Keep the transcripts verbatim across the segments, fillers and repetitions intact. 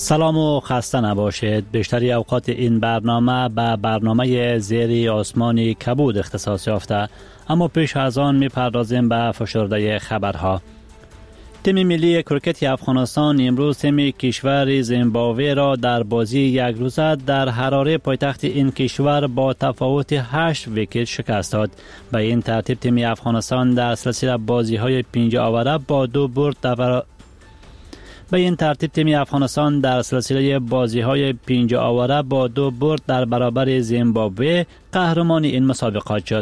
سلام و خسته نباشید. بیشتری اوقات این برنامه به برنامه زیر آسمان کبود اختصاص یافته، اما پیش از آن میپردازیم به فشرده خبرها. تیم ملی کرکت افغانستان امروز تیم کشور زیمبابوه را در بازی یک روزه در حراره پایتخت این کشور با تفاوت هشت ویکت شکست داد. به این ترتیب تیم افغانستان در سلسله بازی های پنج آوره با دو برد در به این ترتیب تیم افغانستان در سلسله بازی های پنج آوره با دو برد در برابر زیمبابوه قهرمان این مسابقات شد.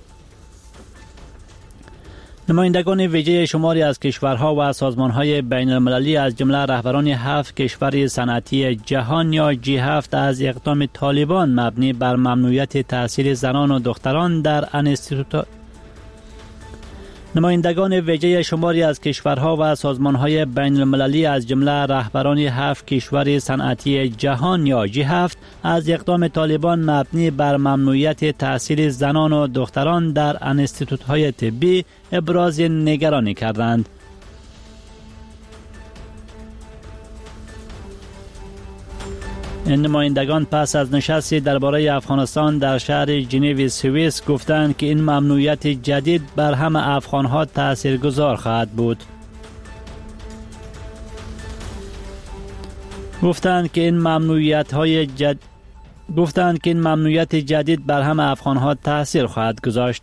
نمایندگان ویژه شماری از کشورها و سازمانهای بین المللی از جمله رهبران هفت کشور صنعتی جهان یا جی هفت از اقدام طالبان مبنی بر ممنوعیت تحصیل زنان و دختران در انستیتوت نمایندگان ویژه شماری از کشورها و سازمانهای بین المللی از جمله رهبران هفت کشور صنعتی جهان یا جی هفت از اقدام طالبان مبنی بر ممنوعیت تحصیل زنان و دختران در انستیتوت‌های طبی ابراز نگرانی کردند. این نمایندگان پس از نشستی درباره افغانستان در شهر ژنو سوئیس گفتند که این ممنوعیت جدید بر همه افغانها تاثیرگذار خواهد بود. گفتند که این ممنوعیت های جد... گفتند که این ممنوعیت جدید بر همه افغانها تاثیر خواهد گذاشت.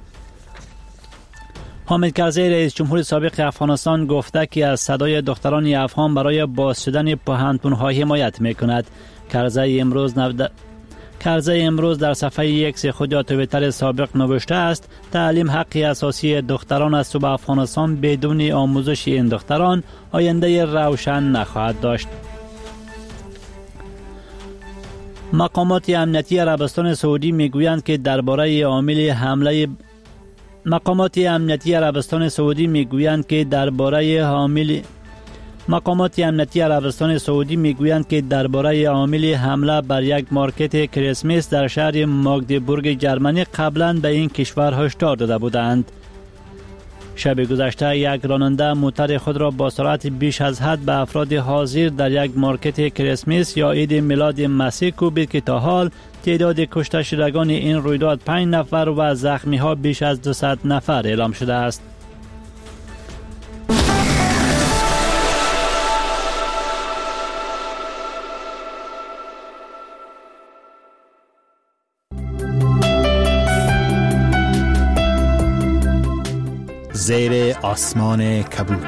حامد کرزی رئیس جمهور سابق افغانستان گفته که از صدای دختران افغان برای باز شدن پوهنتون‌ها حمایت می‌کند. کرزی امروز نود... کرزی امروز در صفحه اکس خود یا توییتر سابق نوشته است تعلیم حقی اساسی دختران است و به افغانستان بدون آموزش این دختران آینده روشن نخواهد داشت. مقامات امنیتی عربستان سعودی میگویند که درباره عامل حمله مقامات امنیتی عربستان سعودی میگویند که درباره حامل مقامات امنیتی عربستان سعودی میگویند که درباره عامل حمله بر یک مارکت کریسمس در شهر ماگدبورگ جرمنی قبلا به این کشور هشدار داده بودند. شب گذشته یک راننده موتر خود را با سرعت بیش از حد به افراد حاضر در یک مارکت کریسمس یا عید میلاد مسیح کوبید که تا حال تعداد کشته شدگان این رویداد پنج نفر و زخمی ها بیش از دویست نفر اعلام شده است. زیر آسمان کبود.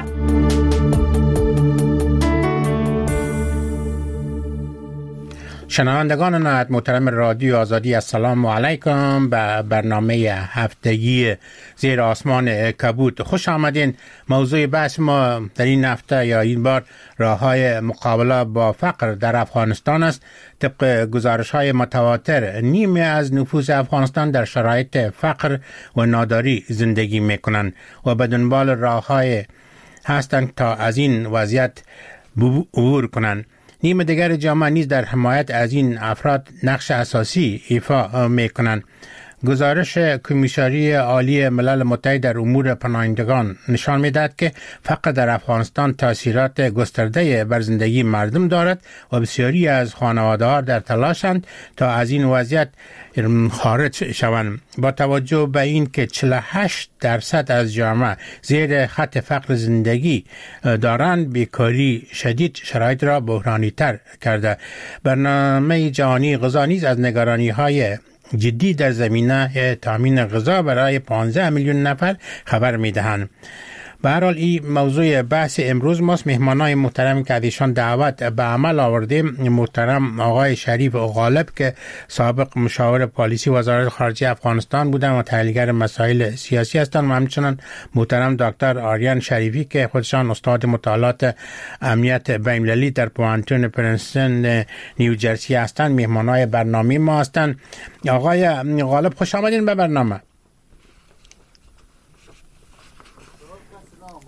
شنوندگان نهایت محترم رادیو آزادی، السلام علیکم به برنامه هفتگی زیر آسمان کبود خوش آمدین. موضوع بحث ما در این هفته یا این بار راه‌های مقابله با فقر در افغانستان است. طبق گزارش‌های متواتر نیمی از نفوس افغانستان در شرایط فقر و ناداری زندگی می‌کنند و به دنبال راه‌های هستند تا از این وضعیت عبور کنند. نیم دیگر جامعه نیز در حمایت از این افراد نقش اساسی ایفا می‌کنند. گزارش کمیساری عالی ملل متحد در امور پناهندگان نشان می‌دهد که فقر در افغانستان تاثیرات گسترده بر زندگی مردم دارد و بسیاری از خانواده‌ها در تلاشند تا از این وضعیت خارج شوند. با توجه به این که چهل و هشت درصد از جامعه زیر خط فقر زندگی دارند، بیکاری شدید شرایط را بحرانی تر کرده. برنامه جهانی غذا نیز از نگرانی‌های جدی در زمینه تامین غذا برای پانزده میلیون نفر خبر میدهند. به هر حال این موضوع بحث امروز ماست. مهمانای محترم که ازشان دعوت به عمل آوردیم، محترم آقای شریف غالب که سابق مشاور پالیسی وزارت خارجه افغانستان بودن و تحلیلگر مسائل سیاسی هستند، و همچنین محترم دکتر آریان شریفی که خودشان استاد مطالعات امنیت بین‌المللی در پوهنتون پرنستون نیوجرسی هستند. مهمانای برنامه ما هستند. آقای غالب خوش آمدین به برنامه.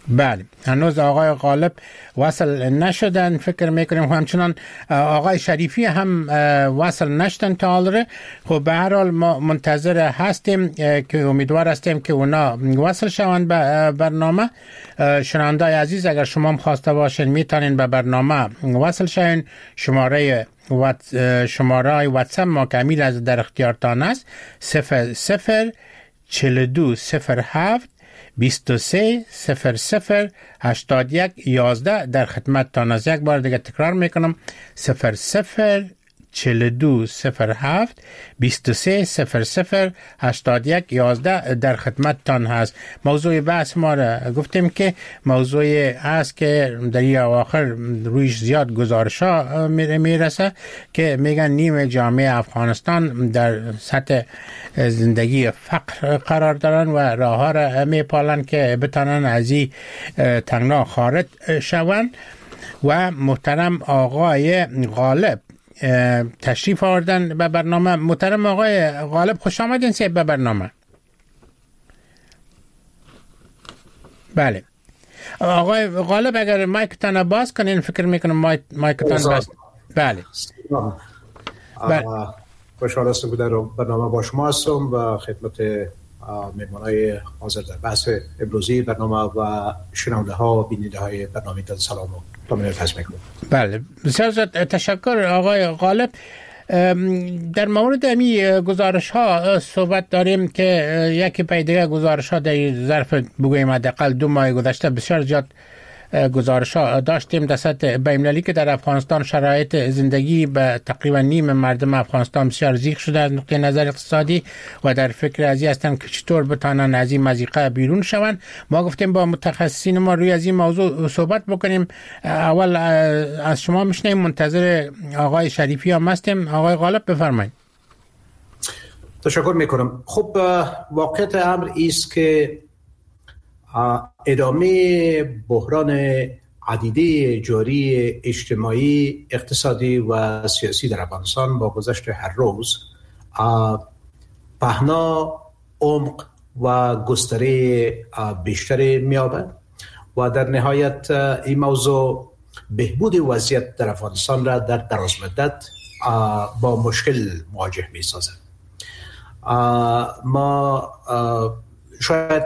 بله هنوز آقای غالب وصل نشدن، فکر میکنیم همچنان آقای شریفی هم وصل نشدن تا حاله. خب به هر حال ما منتظر هستیم که امیدوار هستیم که اونا وصل شوند به برنامه. شنونده عزیز اگر شما هم خواسته باشین میتونین به برنامه وصل شوین. شماره شماره واتساپ ما کمیل از در اختیارتان است صفر صفر چهل و دو صفر هفت بیست و سه صفر صفر هشتاد و یک یازده در خدمت تان از. یک بار دیگه تکرار میکنم صفر صفر چهل و دو صفر هفت بیست و سه صفر صفر هشتاد و یک یازده در خدمت تان هست. موضوع بحث ما را گفتیم که موضوع است که در این آخر رویش زیاد گزارش ها میرسه که میگن نیم جامعه افغانستان در سطح زندگی فقر قرار دارن و راه ها را میپالن که بتانن از این تنگنا خارج شوند. و محترم آقای غالب تشریف آوردن به برنامه. محترم آقای غالب خوش آمدین سید به برنامه. بله آقای غالب اگر مایکتان باز کنین، فکر میکنم مایکتان باز. بله بله خوشحال هستم که در برنامه با شما هستم و خدمت مهمانای حاضر در بحث امروزی برنامه و شنونده ها و بیننده های برنامه تان سلام و تامین پس میکنم. بله بسیار زیاد تشکر آقای غالب. در مورد امی گزارش ها صحبت داریم که یکی پای دیگه گزارش ها در ظرف بگوییم حداقل دو ماه گذشته بسیار زیاد گزارش ها داشتیم در سطح بین‌المللی که در افغانستان شرایط زندگی به تقریبا نیم مردم افغانستان بسیار ضیق شده از نقطه نظر اقتصادی و در فکر از این هستن که چطور بتانن از این مضیقه بیرون شوند. ما گفتیم با متخصصین ما روی از این موضوع صحبت بکنیم. اول از شما میشنیم، منتظر آقای شریفی هم هستیم. آقای غالب بفرمایید. تشکر میکنم. خب واقعیت امر است که ادامه بحران عدیده جاری اجتماعی، اقتصادی و سیاسی در افغانستان با گذشت هر روز پهنا، عمق و گستره بیشتری می‌یابد و در نهایت این موضوع بهبود وضعیت در افغانستان را در دراز مدت با مشکل مواجه می‌سازد. ما شاید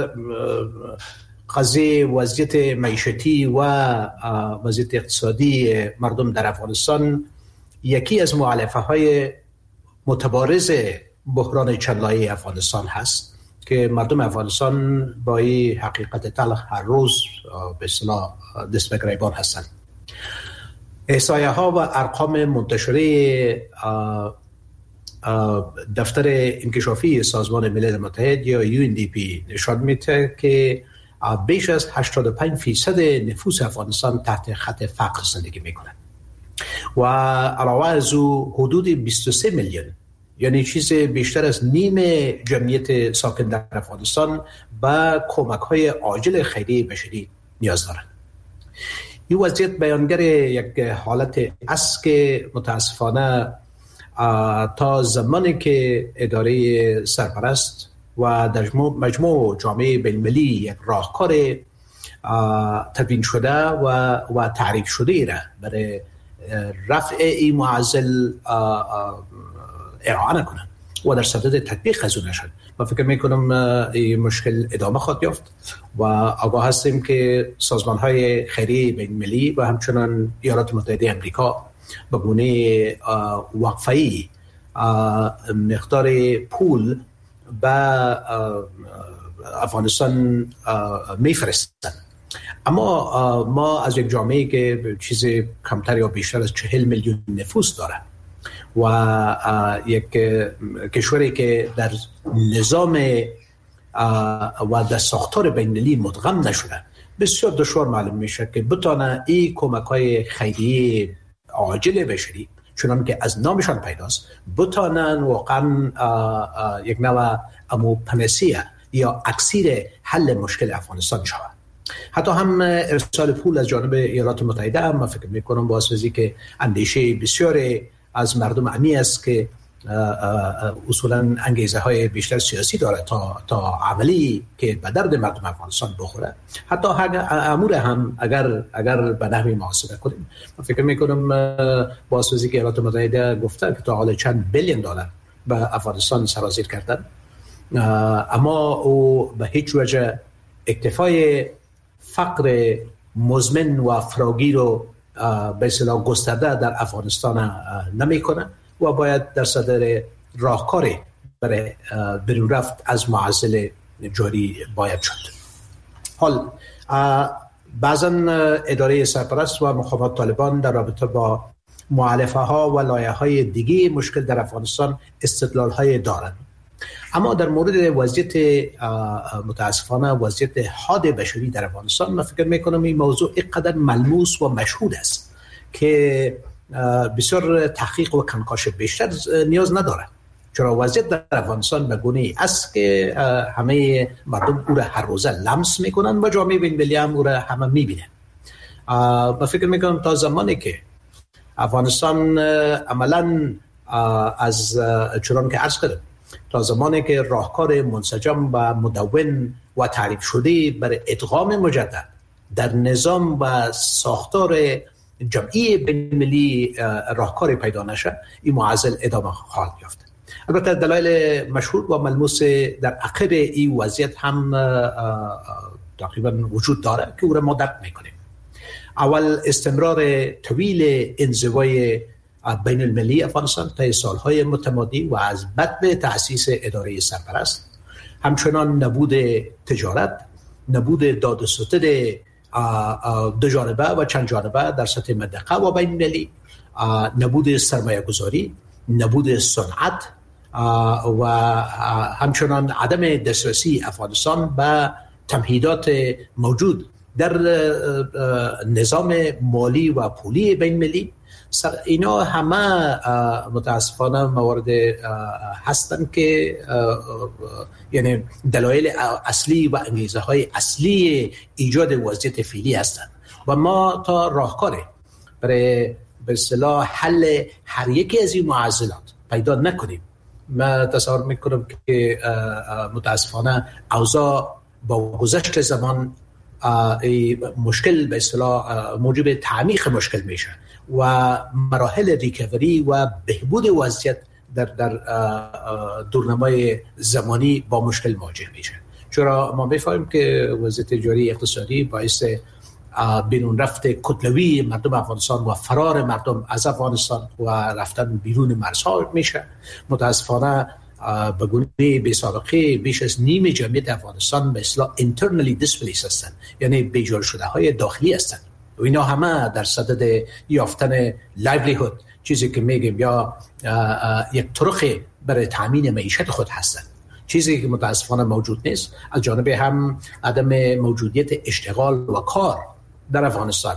قضیه وضعیت معیشتی و وضعیت اقتصادی مردم در افغانستان یکی از مؤلفه های متبارز بحران چند لایه افغانستان هست که مردم افغانستان با این حقیقت تلخ هر روز به اصطلاح دست به گریبان هستند. احصایه ها و ارقام منتشره دفتر انکشافی سازمان ملل متحد یا یو ان دی پی نشان میده که بیش از هشتاد و پنج فیصد نفوس افغانستان تحت خط فقر زندگی میکنند و علاوه از او حدود بیست و سه میلیون، یعنی چیز بیشتر از نیم جمعیت ساکن در افغانستان به کمک های عاجل خیریه بشری نیاز دارند. این وضعیت بیانگر یک حالت است که متاسفانه تا زمانی که اداره سرپرست و در مجموع جامعه بین‌المللی یک راهکار تدوین شده و و تعریف شده را برای رفع این معضل اعانه کنند و در صدد تطبیق از اون نشد، من فکر میکنم این مشکل ادامه خواهد یافت و آگاه هستیم که سازمان‌های خیریه بین‌المللی و همچنان ایالات متحده آمریکا به گونه وقفه‌ای مقدار پول به افغانستان میفرستند. اما ما از یک جامعه که چیز کمتر یا بیشتر از چهل میلیون نفوس داره و یک کشوری که در نظام و در ساختار بین‌المللی مدغم نشده، بسیار دشوار معلوم میشه که بتونه این کمک‌های خیریه عاجل بشری چون که از نامشان پیداست بتانن واقعا یک نوع امو پنسیه یا اکسیر حل مشکل افغانستان شود. حتی هم ارسال پول از جانب ایالات متحده هم من فکر میکنم باعث میشه که اندیشه بسیاری از مردم امی است که اصولا انگیزه های بیشتر سیاسی داره تا تا عملی که به درد مردم افغانستان بخوره. حتی امور هم اگر اگر به نحوی محاسبه کنیم، من فکر میکنم بازسازی که ایالات متحده گفته که تا حالا چند بیلیون دلار به افغانستان سرازیر کردن، اما او به هیچ وجه اکتفای فقر مزمن و فراگیر رو به اصطلاح گسترده در افغانستان نمیکنه و باید در صدر راهکاری برای بیرون رفت از معضل جاری باید شد. حال بعضا اداره سرپرست و مخابرات طالبان در رابطه با مؤلفه ها و لایه های دیگه مشکل در افغانستان استدلال های دارند، اما در مورد وضعیت متاسفانه وضعیت حاد بشری در افغانستان من فکر میکنم این موضوع اینقدر ملموس و مشهود است که بسیار تحقیق و کنکاش بیشتر نیاز نداره، چرا وضعیت در افغانستان به گونه‌ای است که همه مردم او را هر روزه لمس میکنن و جامعه بین‌المللی هم او را همه میبینه. من فکر میکنم تا زمانی که افغانستان عملا از چنان که عرض کردم تا زمانی که راهکار منسجم و مدون و تعریف شده برای ادغام مجدد در نظام و ساختار جمعی بین‌المللی راهکاری پیدا نشه، این معضل ادامه خواهد یافت. البته دلایل مشهور و ملموس در عقب این وضعیت هم تقریبا وجود داره که او را ما درک میکنیم. اول استمرار طویل انزوای بین المللی افغانستان طی سالهای متمادی و از بدء تأسیس اداره سرپرست، همچنان نبود تجارت، نبود داد و ستد دو جانبه و چند جانبه در سطح منطقه و بین المللی، نبود سرمایه گذاری، نبود صنعت و همچنان عدم دسترسی افغانستان به تمهیدات موجود در نظام مالی و پولی بین المللی. اینا همه متاسفانه موارد هستند که یعنی دلایل اصلی و انگیزه های اصلی ایجاد وضعیت فعلی هستند و ما تا راهکاری برای به اصطلاح حل هر یکی از این معضلات پیدا نکنیم، من تصور میکنم که متاسفانه اوضاع با گذشت زمان مشکل به اصطلاح موجب تعمیق مشکل میشه و مراحل ریکاوری و بهبود وضعیت در در دورنمای زمانی با مشکل مواجه میشه، چرا ما میفهمیم که وضعیت جاری اقتصادی باعث بیرون رفت کتلوی مردم افغانستان و فرار مردم از افغانستان و رفتن بیرون مرزها میشه. متاسفانه به گونه بی سابقه بیش از نیم جمعیت افغانستان به اصطلاح internally displaced هستند، یعنی بیجار شده های داخلی هستند و اینا همه در صدد یافتن لایولیهود، چیزی که میگیم یا یک طرق برای تامین معیشت خود هستند، چیزی که متاسفانه موجود نیست. از جانب هم عدم موجودیت اشتغال و کار در افغانستان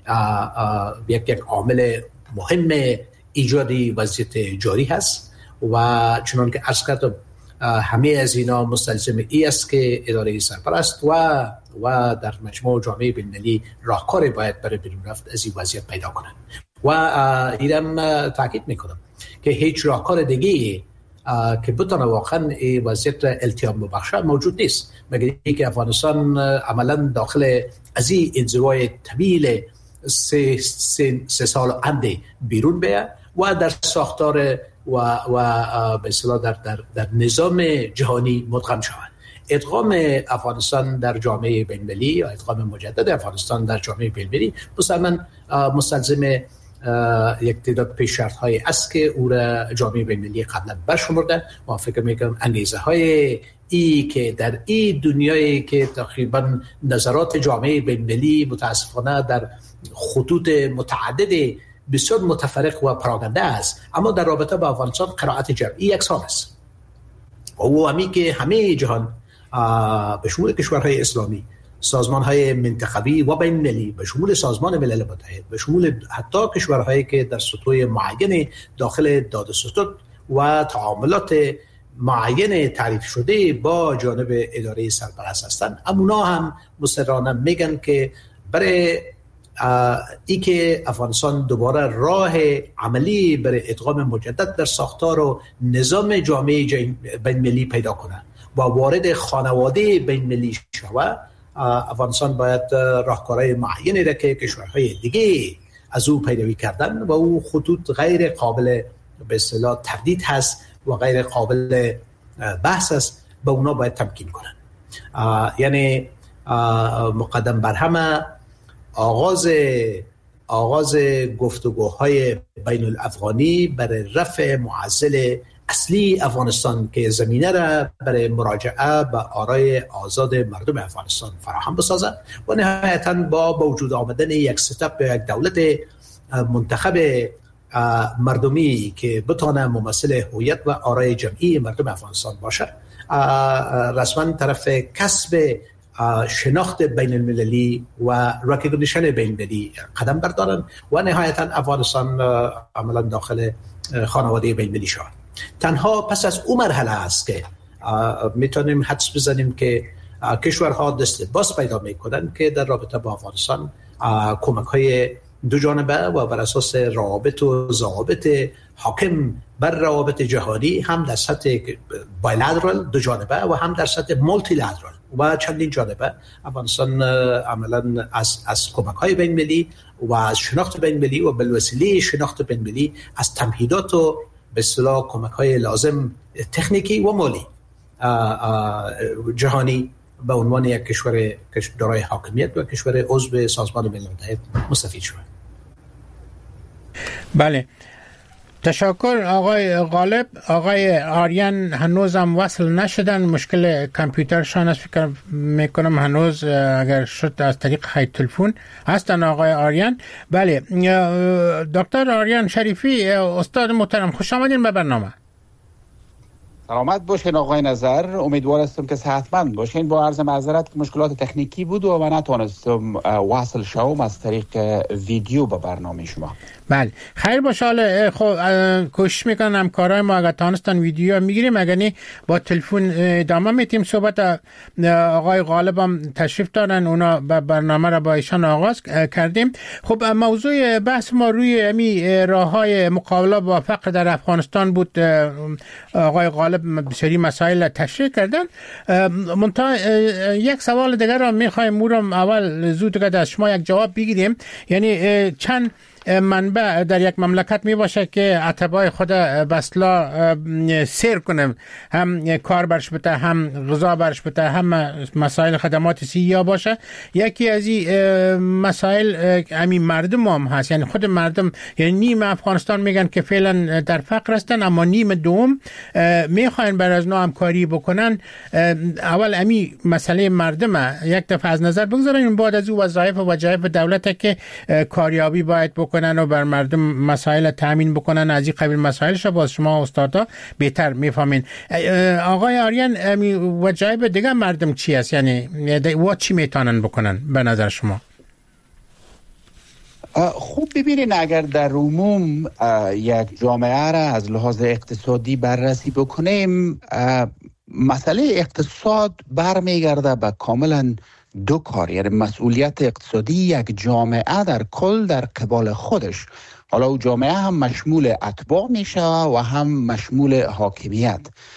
یک یک عامل مهم ایجادی وضعیت جاری هست و چنان که عرض کردم همه از اینا مستلزم ای است که اداره سرپرست و و در مجموع جامعه بین‌المللی راهکاری باید برای بیرون رفت از این وضعیت پیدا کنند و اینم تاکید میکنم که هیچ راهکار دیگه که بتونه واقعا این وضعیت التیام ببخشه موجود نیست مگر اینکه افغانستان عملا داخل از این انزوای طویل سه, سه, سه سال عمدی بیرون بیه و در ساختار و و به اصطلاح در در در نظام جهانی مدغم شود. ادغام افغانستان در جامعه بین‌المللی یا ادغام مجدد افغانستان در جامعه بین‌المللی مسلماً مستلزم یک تعداد پیش‌شرط‌هایی است که او را جامعه بین‌المللی قبلا برشمرده و فکر می‌کنم انگیزه‌های ای که در این دنیایی که تقریباً نظرات جامعه بین‌المللی متاسفانه در خطوط متعدد بسیار متفرق و پراکنده است، اما در رابطه با افغانستان قرائت جمعی یکسان است. او همی که همه جهان به شمول کشورهای اسلامی، سازمانهای منطقوی و بین‌المللی، به شمول سازمان ملل متحد، به شمول حتی کشورهایی که در سطوح معین داخل داد و ستد و تعاملات معین تعریف شده با جانب اداره سرپرست هستند، امونا هم مصرانه میگن که برای ای که افغانستان دوباره راه عملی برای ادغام مجدد در ساختار و نظام جامعه بین ملی پیدا کنه و وارد خانواده بین ملی شود، افغانستان باید راهکارهای معینی را که کشورهای دیگه از او پیروی کردن و او خطوط غیر قابل به اصطلاح تردید هست و غیر قابل بحث است به اونا باید تمکین کنن. یعنی مقدم بر همه آغاز آغاز گفتگوهای بین الافغانی برای رفع معضل اصلی افغانستان که زمینه را برای مراجعه به آرای آزاد مردم افغانستان فراهم بسازد و نهایتاً با وجود آمدن یک ستاپ یک دولت منتخب مردمی که بتونه ممثل هویت و آرای جمعی مردم افغانستان باشه، رسما طرف کسب شناخت بین المللی و ریکگنیشن بین المللی قدم بردارن و نهایتا افغانستان عملا داخل خانواده بین المللی شود. تنها پس از اون مرحله است که میتونیم حدس بزنیم که کشورها دست باز پیدا میکنن که در رابطه با افغانستان کمک های دو جانبه و بر اساس روابط و ضوابط حاکم بر روابط جهانی هم در سطح بایلترال دو جانبه و هم در سطح مولتی لترال و چندین جانبه افغانستان عملا از از کمک‌های بین‌المللی و از شناخت بین‌المللی و بالوسیله شناخت بین‌المللی از تمهیدات و به اصطلاح کمک‌های لازم تکنیکی و مالی جهانی به عنوان یک کشور دارای حاکمیت و کشور عضو سازمان ملل متحد مستفید شد. بله، تشکر آقای غالب. آقای آریان هنوز هم وصل نشدن، مشکل کامپیوترشان است، فکر میکنم هنوز اگر شد از طریق خط تلفن هستن آقای آریان. بله، دکتر آریان شریفی، استاد محترم، خوش آمدین به برنامه. سلامت باشین آقای نظر، امیدوار هستم که صحتمند باشین. با عرض معذرت که مشکلات تکنیکی بود و من نتونستم واصل شوم از طریق ویدیو به برنامه شما. بله، خیر باشه. حالا خب کوشش میکنم کارهای ما اگر تانستن ویدیو میگیریم، اگر نه با تلفن ادامه میتیم. صحبت آقای غالب هم تشریف دارن، اونا برنامه را با ایشان آغاز کردیم. خب موضوع بحث ما روی امی راههای مقابله با فقر در افغانستان بود. آقای غالب بسیاری مسائل تشریح کردن. منتها یک سوال دیگر را میخوایم اون اول زود که از شما یک جواب بگیریم. یعنی چند منبع در یک مملکت می باشه که اتباع خود بسلا سیر کنه، هم کار برش بده، هم غذا برش بده، هم مسائل خدمات سیاه باشه. یکی از این مسائل همین مردم هم هست، یعنی خود مردم، یعنی نیم افغانستان میگن که فعلا در فقر هستن، اما نیم دوم میخواین بر از نو همکاری بکنن. اول امی مسئله مردم یک دفعه از نظر بگذارین، بعد از او وظایف و وظایف دولت که کاریابی باید بکنن و بر مردم مسائل تامین بکنن. از این قبیل مسائلش باز شما استادا بهتر میفهمین. آقای آریان، وظایف دیگه مردم چی است؟ یعنی و چی میتونن بکنن به نظر شما؟ خوب ببینین، اگر در عموم یک جامعه را از لحاظ اقتصادی بررسی بکنیم، مسئله اقتصاد برمیگرده به کاملا دو کار، یعنی مسئولیت اقتصادی یک جامعه در کل در قبال خودش. حالا او جامعه هم مشمول اتباع میشه و هم مشمول حاکمیت.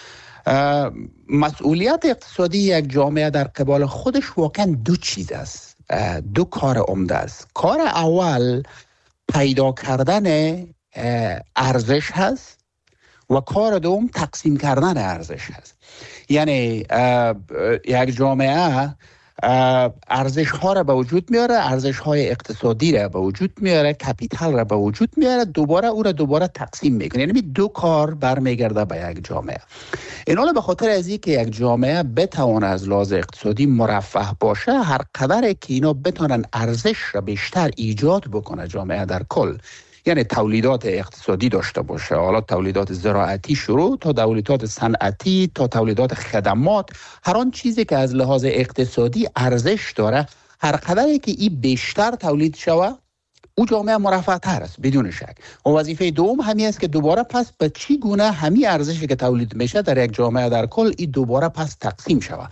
مسئولیت اقتصادی یک جامعه در قبال خودش واقعا دو چیز است، دو کار عمده است. کار اول پیدا کردن ارزش هست و کار دوم تقسیم کردن ارزش هست. یعنی یک جامعه ارزش ها را به وجود میاره، ارزش های اقتصادی را به وجود میاره، کپیتال را به وجود میاره، دوباره او را دوباره تقسیم میکنه. یعنی دو کار برمیگرده به یک جامعه. این حالا به خاطر از این که یک جامعه بتونه از لحاظ اقتصادی مرفه باشه، هر قدر که اینا بتونن ارزش را بیشتر ایجاد بکنه جامعه در کل، یعنی تولیدات اقتصادی داشته باشه، حالا تولیدات زراعتی شروع تا تولیدات صنعتی تا تولیدات خدمات، هر آن چیزی که از لحاظ اقتصادی ارزش داره، هر قدری که این بیشتر تولید شوه، او جامعه مرفه تر است بدون شک. و وظیفه دوم همین است که دوباره پس به چی گونه همین ارزشی که تولید میشه در یک جامعه در کل، این دوباره پس تقسیم شوه.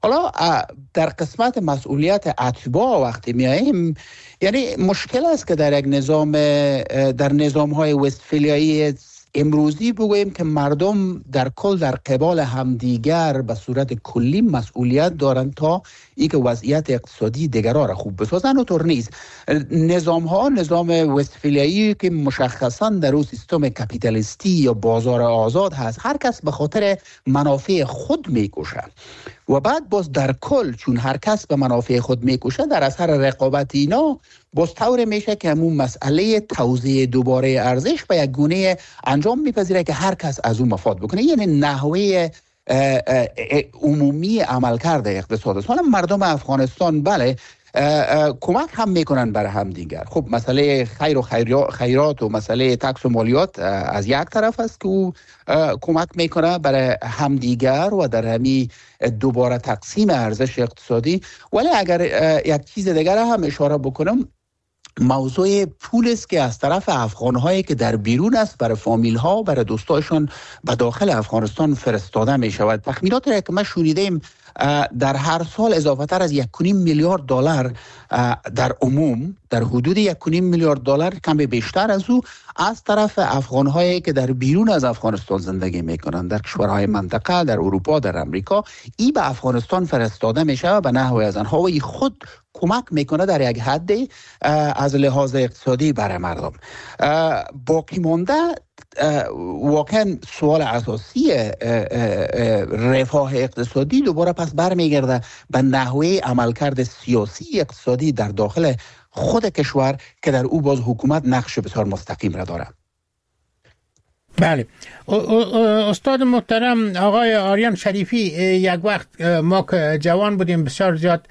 حالا در قسمت مسئولیت اتباع وقتی میاییم، یعنی مشکل است که در یک نظام در نظام‌های وستفالیایی امروزی بگوییم که مردم در کل در قبال همدیگر به صورت کلی مسئولیت دارند تا ای که وضعیت اقتصادی دیگران را خوب بسازن. و طور نیست. نظام ها نظام وستفالیایی که مشخصا در اون سیستم کپیتالیستی یا بازار آزاد هست، هر کس به خاطر منافع خود میکشه و بعد باز در کل چون هر کس به منافع خود میکشه، در اثر رقابت اینا باز طور میشه که همون مسئله توزیع دوباره ارزش به یک گونه انجام میپذیره که هر کس از اون مفاد بکنه. یعنی نحوه اه اه عمومی عملکرد اقتصاد است. حالا مردم افغانستان بله اه اه کمک هم میکنن برای هم دیگر. خب مسئله خیر و خیرات و مسئله تکس و مالیات از یک طرف است که او کمک میکنه برای همدیگر و در همی دوباره تقسیم ارزش اقتصادی. ولی اگر یک چیز دیگر هم اشاره بکنم، موضوع پول است که از طرف افغان‌هایی که در بیرون است برای فامیل‌ها، برای دوستایشان به داخل افغانستان فرستاده می شود. تخمینات را که ما شنیدیم در هر سال اضافه تر از یک و نیم میلیارد دلار در عموم، در حدود یک و نیم میلیارد دلار کم بیشتر از او از طرف افغان‌هایی که در بیرون از افغانستان زندگی می‌کنند، در کشورهای منطقه، در اروپا، در امریکا، ای به افغانستان فرستاده میشه و به نحوی از آنها و ای خود کمک میکنه در یک حد از لحاظ اقتصادی برای مردم. باقی مانده واقعا سوال اساسی رفاه اقتصادی دوباره پس برمیگرده به نحوه عملکرد سیاسی اقتصادی در داخل خود کشور که در او باز حکومت نقش بسیار مستقیم را داره. بله استاد محترم آقای آریان شریفی، یک وقت ما که جوان بودیم بسیار زیاد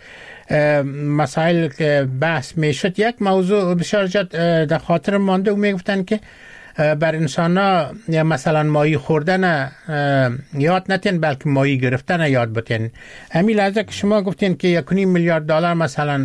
مسائل که بحث میشد، یک موضوع بسیار زیاد در خاطر مانده و میگفتن که بر انسان ها مثلا ماهی خوردن یاد نتین بلکه ماهی گرفتن یاد بتین. همین لحظه که شما گفتین که یک و نیم میلیارد دلار مثلا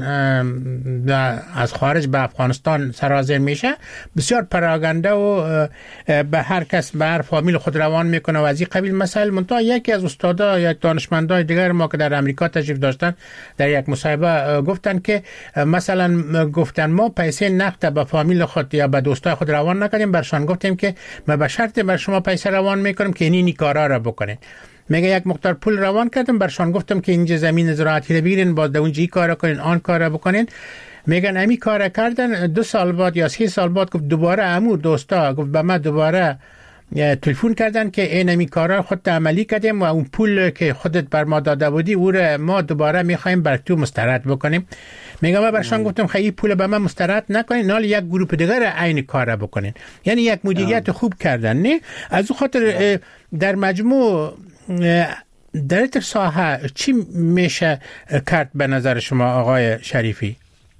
از خارج به افغانستان سرازیر میشه، بسیار پراگنده و به هر کس به هر فامیل خود روان میکنه و از این قبیل مسائل. منتها یکی از استادا یا دانشمندان دیگر ما که در امریکا تشریف داشتن در یک مصاحبه گفتن که مثلا گفتن ما پیسه نقد به فامیل خود یا به دوستای خود روان نکنیم، برشان گفتیم که ما به شرط بر شما پیسه روان میکنیم که اینی کارا را بکنین. میگه یک مقدار پول روان کردم، برشان گفتم که اینجا زمین زراعتی رو بگیرین، باز در اونجا این کارا کنین، آن کارا بکنین. میگن امی کارا کردن، دو سال بعد یا سه سال بعد گفت دوباره امو دوستا گفت به ما دوباره تلفن کردن که این امی کارا خود عملی کردیم و اون پول که خودت بر ما داده بودی او رو ما دوباره میخوایم بر تو مسترد بکنیم. میگم ما برشان گفتم خیلی پول به من مسترد نکنین، نال یک گروه دیگر عین کار بکنین. یعنی یک مدیریت خوب کردن. نه از اون خاطر در مجموع در این ساحه چی میشه کرد به نظر شما آقای شریفی؟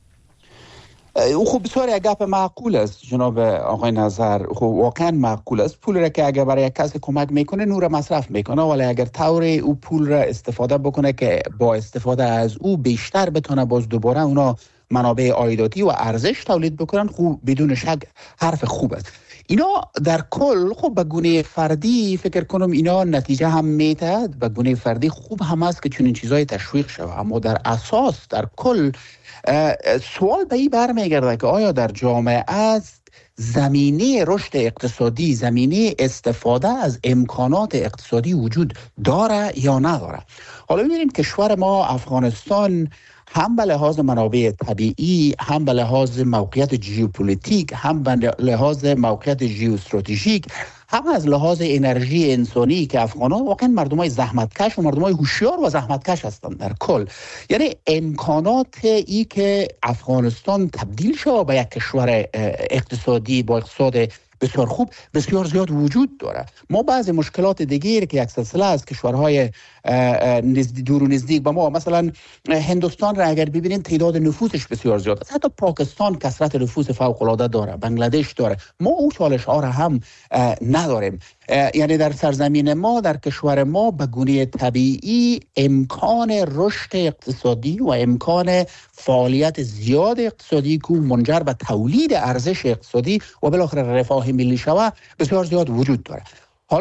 او خب بسیار یک گپ معقول است جناب آقای نظر. خب واقعا معقول است. پول را که اگر برای یک کسی کمک میکنه نور مصرف میکنه، ولی اگر طور او پول را استفاده بکنه که با استفاده از او بیشتر بتونه باز دوباره اونا منابع عایداتی و ارزش تولید بکنن، خوب بدون شک حرف خوب است. اینا در کل خب به گونه فردی فکر کنم اینا نتیجه هم میده، به گونه فردی خوب هم است که چنین چیزای تشویق شود، اما در اساس در کل سوال به این برمیگرده که آیا در جامعه از زمینه رشد اقتصادی، زمینه استفاده از امکانات اقتصادی وجود داره یا نداره. حالا می‌بینیم کشور ما افغانستان هم به لحاظ منابع طبیعی، هم به لحاظ موقعیت ژئوپلیتیک، هم به لحاظ موقعیت ژئواستراتژیک، هم از لحاظ انرژی انسانی که افغانان واقعا مردمای زحمتکش و مردمای هوشیار و زحمتکش هستند در کل. یعنی امکانات ای که افغانستان تبدیل شد به یک کشور اقتصادی با اقتصاد بسیار خوب بسیار زیاد وجود داره. ما بعضی مشکلات دیگری که یک سلسله از کشورهای دور و نزدیک با ما، مثلا هندوستان را اگر ببینید تعداد نفوسش بسیار زیاد است، حتی پاکستان کثرت نفوس فوق العاده داره، بنگلادش داره، ما اون چالش ها را هم نداریم. یعنی در سرزمین ما، در کشور ما به گونه طبیعی امکان رشد اقتصادی و امکان فعالیت زیاد اقتصادی که منجر به تولید ارزش اقتصادی و بالاخره رفاه ملی شود بسیار زیاد وجود داره. حالا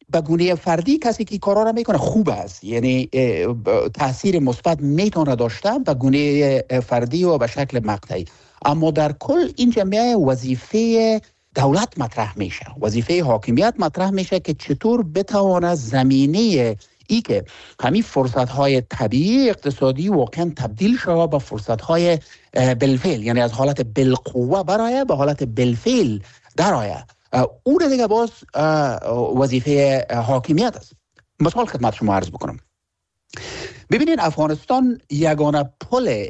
به گونه فردی کسی که کارا را میکنه خوب است، یعنی تاثیر مثبت میتونه داشته به گونه فردی و به شکل مقطعی، اما در کل این جمعیت وظیفه دولت مطرح میشه، وظیفه حاکمیت مطرح میشه که چطور بتواند زمینه ای که همین فرصت‌های طبیعی اقتصادی واقعا تبدیل شود به فرصت‌های بالفعل، یعنی از حالت بالقوه برای به حالت بالفعل درآید. اون دیگه باز وظیفه حاکمیت است. مثال خدمت شما عرض بکنم. ببینید افغانستان یگانه پل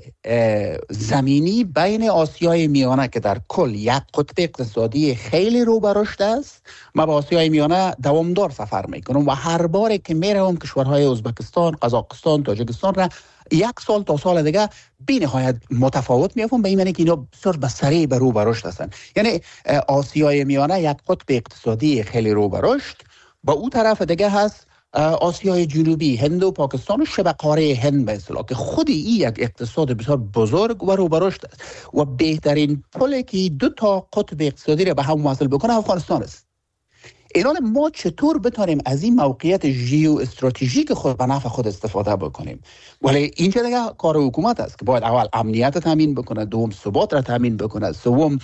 زمینی بین آسیای میانه که در کل یک قطب اقتصادی خیلی رو به رشد است. ما به آسیای میانه دوامدار سفر میکنم و هر بار که میروم کشورهای ازبکستان، قزاقستان، تاجیکستان را یک سال تا سال دیگه بی نهایت متفاوت میافم، به این معنی که اینا بسیار به سریع به رو به رشد هستند. یعنی آسیای میانه یک قطب اقتصادی خیلی رو به رشد، با اون طرف دیگه هست آسیای جنوبی، هند و پاکستان و شبه قاره هند به اصطلاح که خودی این یک اقتصاد بسیار بزرگ و رو به رشد است و بهترین پلی که دو تا قطب اقتصادی را به هم وصل بکنه افغانستان است. الان ما چطور بتونیم از این موقعیت ژئو استراتژیک خود به نفع خود استفاده بکنیم؟ ولی اینجا دیگه کار حکومت است که باید اول امنیت تامین بکنه، دوم ثبات را تامین بکنه، سوم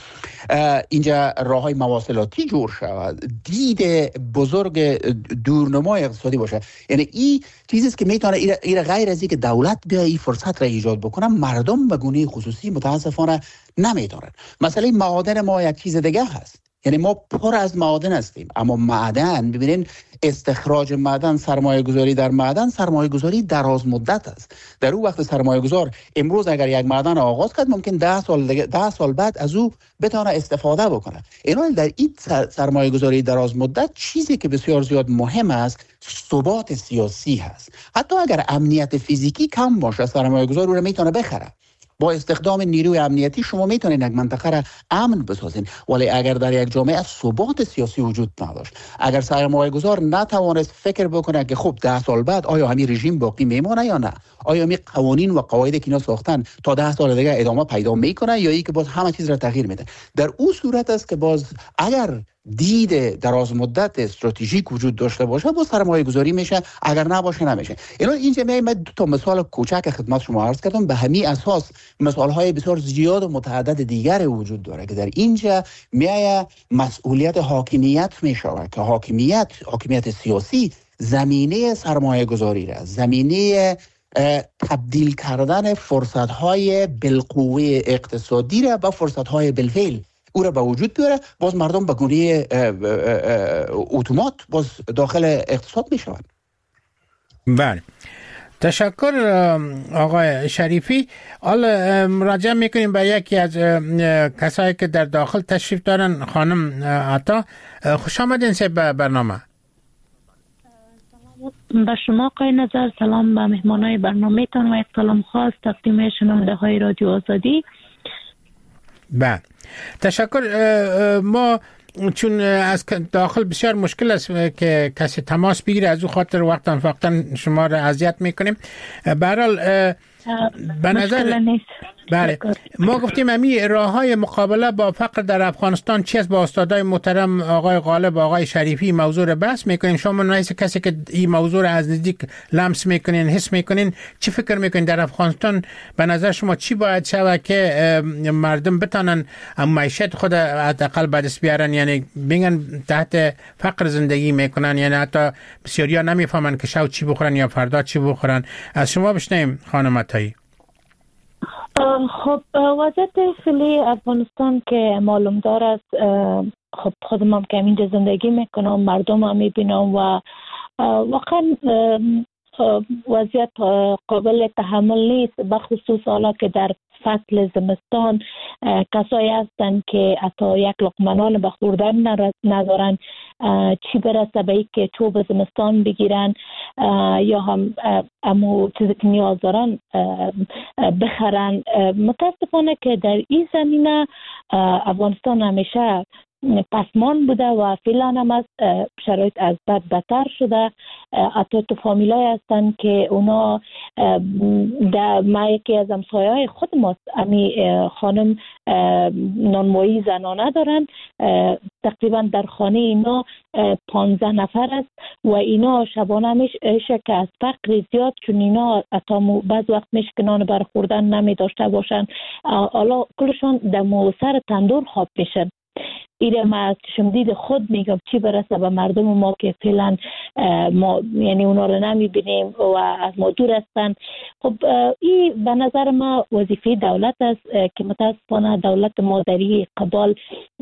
اینجا راههای مواصلاتی جور شود، دید بزرگ دورنمای اقتصادی باشه. یعنی این چیزی است که میتونه این غیر از اینکه دولت بیا این فرصت را ایجاد بکنه، مردم به گونه خصوصی متاسفانه نمیدارن. مثلا معادن ما یک چیز دیگه هست، یعنی ما پر از معادن هستیم، اما معدن ببینین استخراج معدن، سرمایه گذاری در معدن سرمایه گذاری دراز مدت است. در اون وقت سرمایه گذار امروز اگر یک معدن آغاز کرد ممکن ده سال دیگه ده سال بعد از او بتونه استفاده بکنه. اینال در این سرمایه گذاری دراز مدت چیزی که بسیار زیاد مهم است ثبات سیاسی هست. حتی اگر امنیت فیزیکی کم باشه سرمایه گذار رو میتونه بخره. با استخدام نیروی امنیتی شما میتونید یک منطقه را امن بسازین، ولی اگر در یک جامعه ثبات سیاسی وجود نداشت، اگر سرمایه گذار نتوانست فکر بکنه که خب ده سال بعد آیا همین رژیم باقی میمونه یا نه، آیا همین قوانین و قواعدی که اینا ساختن تا ده سال دیگه ادامه پیدا میکنه یا ای که باز همه چیز را تغییر میده، در اون صورت است که باز اگر دید دراز مدت استراتژیک وجود داشته باشه با سرمایه گذاری میشه، اگر نباشه نمیشه. الان اینجا من دو تا مثال کوچک خدمت شما عرض کردم، به همین اساس مثال های بسیار زیاد و متعدد دیگر وجود داره که در اینجا میایه مسئولیت حاکمیت میشه که حاکمیت حاکمیت سیاسی زمینه سرمایه گذاری را، زمینه تبدیل کردن فرصت های بالقوه اقتصادی را به فرصت های بالفعل او را به وجود بیاره، باز مردم به گونه اتومات باز داخل اقتصاد می شوند. بله، تشکر آقای شریفی. حالا مراجعه میکنیم به یکی از کسایی که در داخل تشریف دارن، خانم عطا. خوش آمدین سه به برنامه. به شما آقای نظر، سلام به مهمانای برنامه تان و یک سلام خاص تقدیم شنونده های رادیو آزادی. بله، تشکر. ما چون از داخل بسیار مشکل است که کسی تماس بگیره، از او خاطر وقتا فقطا شما را اذیت میکنیم. به هر حال به نظر بله ما گفتیم امی راههای مقابله با فقر در افغانستان چی است؟ با استادای محترم آقای غالب و آقای شریفی موضوع را بحث میکنیم. شما نایست کسی که این موضوع را از نزدیک لمس میکنین، حس میکنین، چی فکر میکنین در افغانستان به نظر شما چی باید شود که مردم بتانن معیشت خود حداقل به دست بیارن، یعنی بگن تحت فقر زندگی میکنن، یعنی حتی بسیاریا نمیفهمن که شب چی بخورن یا فردا چی بخورن. از شما بشنویم خانم عطایی. خب وضعیت فعلی افغانستان که معلوم دار است، خب خودم هم که اینجا زندگی میکنم، مردم هم میبینم و واقعا وضعیت قابل تحمل نیست، بخصوص حالا که در فصل زمستان کسایی هستند که حتی یک لقمه نان به خوردن ندارن، چی برسه به این که چوب زمستان بگیرن یا هم امو چیزی که نیاز دارن بخرن. متاسفانه که در این زمینه افغانستان همیشه پسمان بوده و فعلا هم از شرایط از بد بدتر شده. حتی تو فامیلای هستن که اونا در ما یکی از همسایه‌های خود ماست امی خانم نانوایی زنانه دارن، تقریبا در خانه اینا پانزده نفر است و اینا شبانه میشه که از فقر زیاد، چون اینا حتی بعض وقت میشه که نان برخوردن نمی داشته باشن، حالا کلشان در سر تندور خواب میشن. ایره ما از چشم دید خود میگم چی برسه به مردم ما که فعلا ما یعنی اونا رو نمیبینیم و از ما دور هستن. خب این به نظر ما وظیفه دولت است که متاسفانه دولت ما در این قبال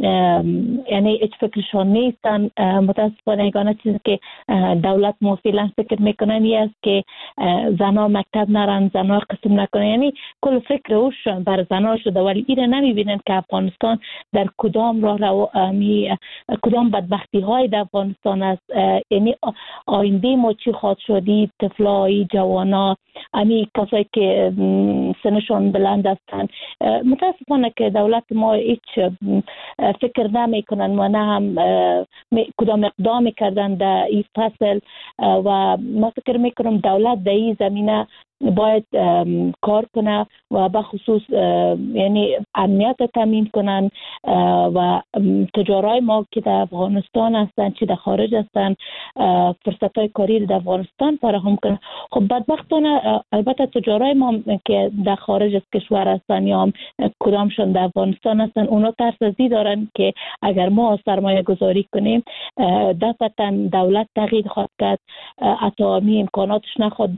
یعنی هیچ فکرشان نیستن. متاسفانه یگانه چیزی که دولت ما فعلا فکر میکنن این است که زنا مکتب نرن، زنا قسم نکنن، یعنی کل فکر اوشان بر زنا شده، ولی ایره نمیبینن که افغانستان در کدام راه رو می کدام بدبختی های در افغانستان است. یعنی آینده ما چی خواهد شدی، طفلای جوانا، امی کسایی که سنشون بلند هستند. متاسفانه که دولت ما هیچ فکر نمی کنن و نه هم کدام اقدام کردن در این فصل و ما فکر میکنم دولت در این زمینه باید کار کنه و به خصوص یعنی امنیت تامین کنن و تجارای ما که در افغانستان هستن چه در خارج هستن فرصتای کاری در افغانستان فراهم کنن. خب بدبختانه البته تجارای ما که در خارج از کشور هستن یا هم کدامشون در افغانستان هستن، اونا ترس از این دارن که اگر ما سرمایه گذاری کنیم دفعتا دولت تغییر خواهد کرد، حتی می امکاناتش نخواد،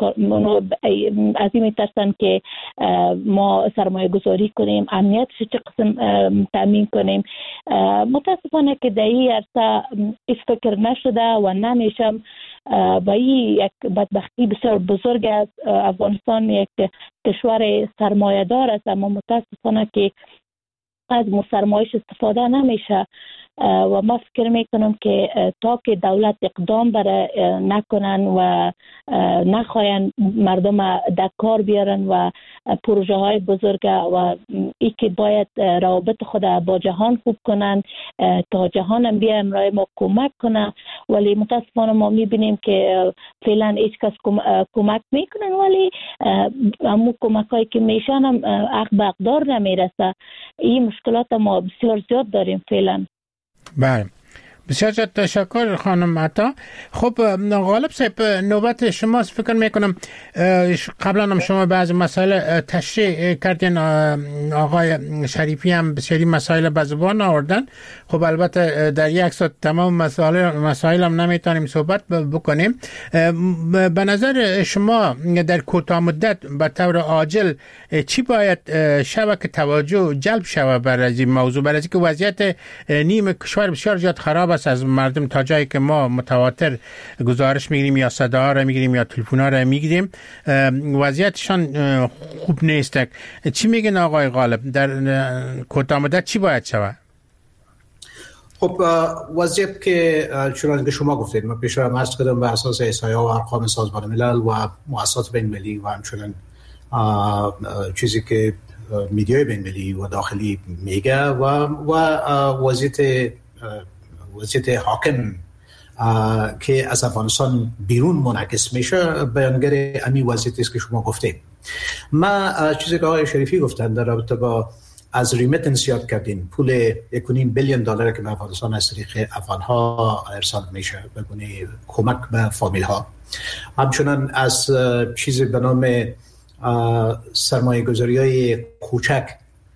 از این میترسن که ما سرمایه گذاری کنیم، امنیتش چه قسم تامین کنیم. متاسفانه که در این عرصه هیچ فکر نشده و نمیشم و این یک بدبختی بسیار بزرگ است. افغانستان یک کشور سرمایه دار است اما متاسفانه که از سرمایه‌اش استفاده نمیشه و ما فکر میکنم که تا که دولت اقدام برای نکنن و نخواین مردم در کار بیارن و پروژه های بزرگ و ای که باید روابط خود با جهان خوب کنن تا جهان هم بیا امرای ما کمک کنه، ولی متاسفانه ما میبینیم که فعلا هیچ کس کمک میکنن ولی همو کمک هایی که میشن هم حق به اقدار نمیرسه. این مشکلات ما بسیار زیاد داریم فعلا. بله بسیار زیاد تشکر خانم عطا. خب غالب صاحب نوبت شماست. فکر میکنم قبلا هم شما بعض مسائل تشریح کردین، آقای شریفی هم بسیاری مسائل به زبان آوردن. خب البته در یک ساعت تمام مسائل مسائل هم نمیتونیم صحبت بکنیم. به نظر شما در کوتاه مدت به طور عاجل چی باید شود که توجه جلب شود بر از این موضوع، بر از اینکه وضعیت نیم کشور بسیار زیاد خراب است از مردم تا جایی که ما متواتر گزارش میگیریم یا صدا را میگیریم یا تلفن را میگیریم وضعیتشان خوب نیست. چی میگن آقای غالب در کوتاه مدت چی باید شود؟ خب وضعیت که چون که شما گفتید ما پیش رو عرض کردم بر اساس احصایه‌ها و ارقام سازمان ملل و مؤسسات بین‌المللی و همچنین چیزی که میدیای بین‌المللی و داخلی میگه و و وضعیت وضعیت حاکم که از افغانستان بیرون منعکس میشه بیانگر امی وضعیتی است که شما گفتید. ما چیزی که آقای شریفی گفتن در رابطه با از ریمیتنس یاد کردین، پول یک و نیم بیلیون دلار که به افغانستان از طریق افغان‌ها ارسال میشه به گونه کمک به فامیل‌ها، همچنین از چیزی به نام سرمایه‌گذاری‌های کوچک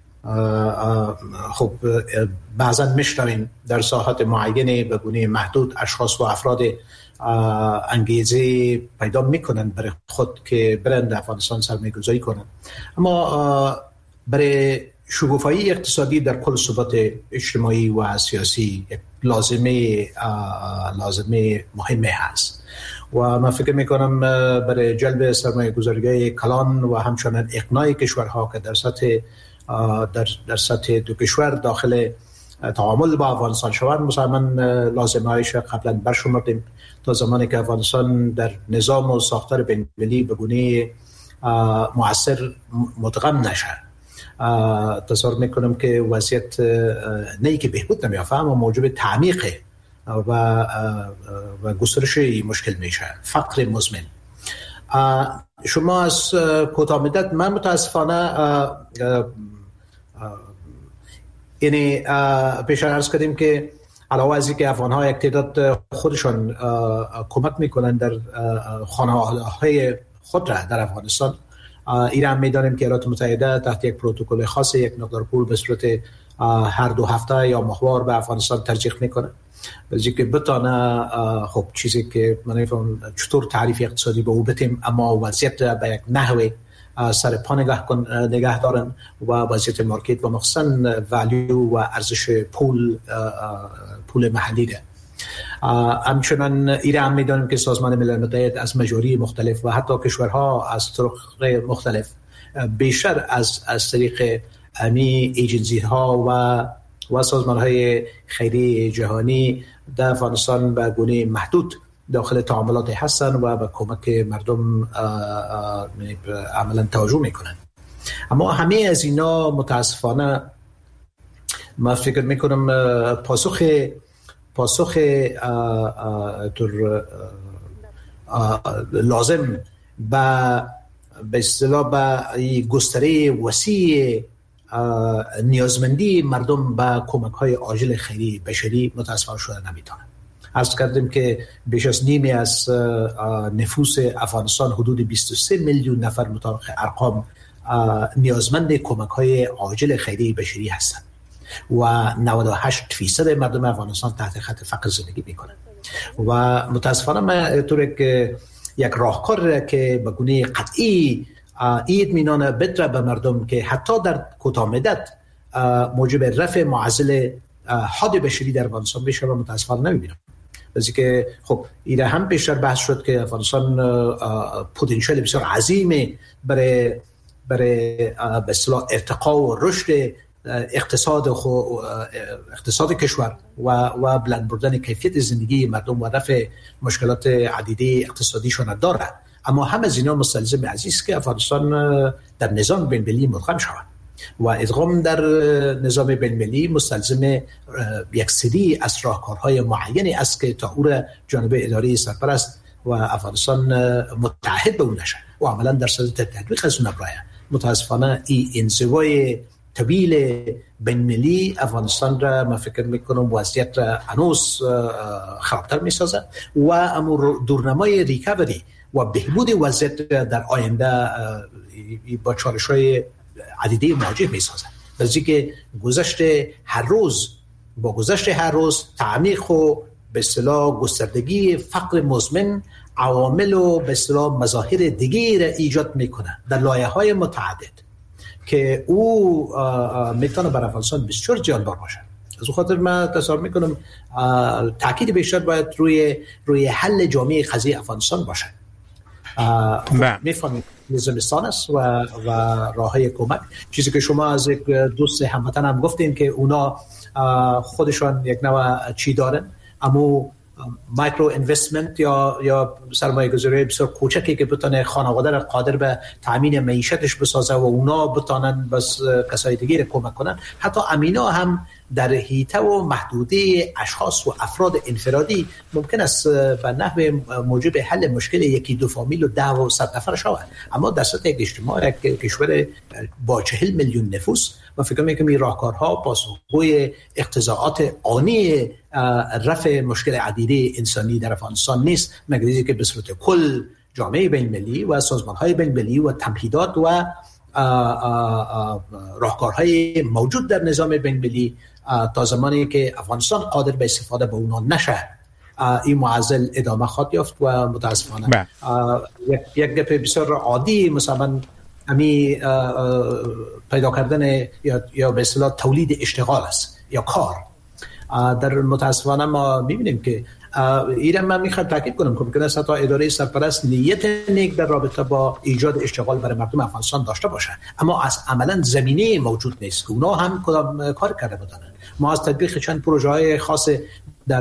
خب بعضا میشنویم در ساحات معینه به گونه محدود اشخاص و افراد انگیزه پیدا میکنن برای خود که برند افغانستان سرمایه گذاری کنن، اما برای شگوفایی اقتصادی در کل ثبات اجتماعی و سیاسی لازمه لازمه مهمه هست و من فکر میکنم برای جلب سرمایه گذاری‌های کلان و همچنین اقناع کشورها که در سطح در در سطح دو کشور داخل تعامل با افغانستان شوند مسلمان لازمه هایش قبلا برشمردیم تا زمانی که افغانستان در نظام و ساختار بین‌المللی به گونه مؤثر مدغم نشه. تصور میکنم که وضعیت نه که بهبود نمیافته اما موجب تعمیق و و گسترش مشکل میشه. فقر مزمن. شما از کوتاه مدت، من متاسفانه یعنی پیش عرض کردیم که علاوه از اینکه افغان‌ها یک تعداد خودشان کمک میکنن در خانه‌های خود را در افغانستان، ایران میدانیم که ایالات متحده تحت یک پروتکل خاص یک مقدار پول به صورت هر دو هفته یا ماهوار به افغانستان ترجیح میکنه، بلکه که بتانه خب چیزی که من نمی‌فهمم چطور تعریف اقتصادی به او بدیم، اما وضعیت به یک نحوه سر پا نگاه کن نگاه دارن و وضعیت مارکت و مخصوصا ولیو و ارزش پول پول محلی ده. همچنان ایران میدانیم که سازمان ملل متحد از مجاری مختلف و حتی کشورها از طرق مختلف بیشتر از از طریق امی ایجنسی ها و و سازمان های خیریه جهانی در افغانستان به گونه محدود داخل تعاملات هستن و به کمک مردم عملا توجه میکنن. اما همه از اینا متاسفانه ما فکر میکنم پاسخ پاسخ در لازم به به اصطلاح به گستره وسیع نیازمندی مردم به کمک های عاجل خیری بشری متاسفانه شده نمیتونه. عرض کردیم که بیش از نیمی از نفوس افغانستان حدود بیست و سه میلیون نفر مطابق ارقام نیازمند کمک های عاجل خیری بشری هستند و نود و هشت درصد مردم افغانستان تحت خط فقر زندگی میکنند و متاسفانه من طور که یک راهکار که به گونه قطعی اطمینان بده به مردم که حتی در کوتاه مدت موجب رفع معضل حاد بشری در افغانستان بشه و متاسفانه نمیبینم. بازی که خب ایره هم بیشتر بحث شد که افغانستان پتانسیل بسیار عظیمه برای برای به اصطلاح ارتقا و رشد اقتصاد خو اقتصاد کشور و و بلند بردن کیفیت زندگی مردم و رفع مشکلات عدیده اقتصادیشون داره، اما هم از اینا مستلزم عزیز که افغانستان در نظام بین‌المللی مدغم شود و ادغام در نظام بین‌المللی مستلزم یک سری از راهکارهای معینی است که تا او را جانب اداره سرپرست و افغانستان متعهد به اون نشه و عملا در صدد تطبیق از اون برای متاسفانه این انزوای طویل بین‌المللی افغانستان را من فکر میکنم وضعیت را هنوز خرابتر میسازه و امور دورنمای ریکاوری و بهبود وضعیت در آینده با چالش‌های عدیده مواجه میسازه. بلکه که گذشت هر روز با گذشت هر روز تعمیق و به اصطلاح گستردگی فقر مزمن عوامل و به اصطلاح مظاهر دیگه را ایجاد میکنه در لایه‌های متعدد که او میتونه برای افغانستان بسیار جانبار باشه. از خاطر من تصور میکنم تاکید بیشتر باید روی روی حل جامعه قضیه افغانستان باشه. میفهمید نظامستان است و و راههای کمک، چیزی که شما از یک دوست هموطن هم گفتین که اونا خودشان یک نوع چی دارن، اما مایکرو اینوستمنت یا یا سرمایه گذاری بسیار کوچکی که بتونه خانواده را قادر به تامین معیشتش بسازه و اونا بتونن بس کسای دیگه کمک کنن. حتی امینا هم در حیطه و محدوده اشخاص و افراد انفرادی ممکن است به نحو موجب حل مشکل یکی دو فامیل و ده و صد نفر شود، اما در سطح یک اجتماع یک کشور با چهل میلیون نفوس و فکر میکنم این راهکارها پاسخگوی اقتضاعات آنی رفع مشکل عدیده انسانی در افغانستان نیست، مگر که به صورت کل جامعه بین‌المللی و سازمان‌های بین‌المللی و تمهیدات و راهکارهای موجود در نظام بین‌المللی تا زمانی که افغانستان قادر به استفاده به اونا نشه این معضل ادامه خواهد یافت و متاسفانه یک یک گپ بسیار عادی مثلا امی پیدا کردن یا یا به اصطلاح تولید اشتغال است یا کار. در متاسفانه ما می‌بینیم که ایران من میخوام تاکید کنم که ممکن است تا اداره سرپرست نیت نیک در رابطه با ایجاد اشتغال برای مردم افغانستان داشته باشه، اما از عملا زمینه موجود نیست که اونا هم کدام کار کرده بودن. ما از تطبیق چند پروژه های خاص در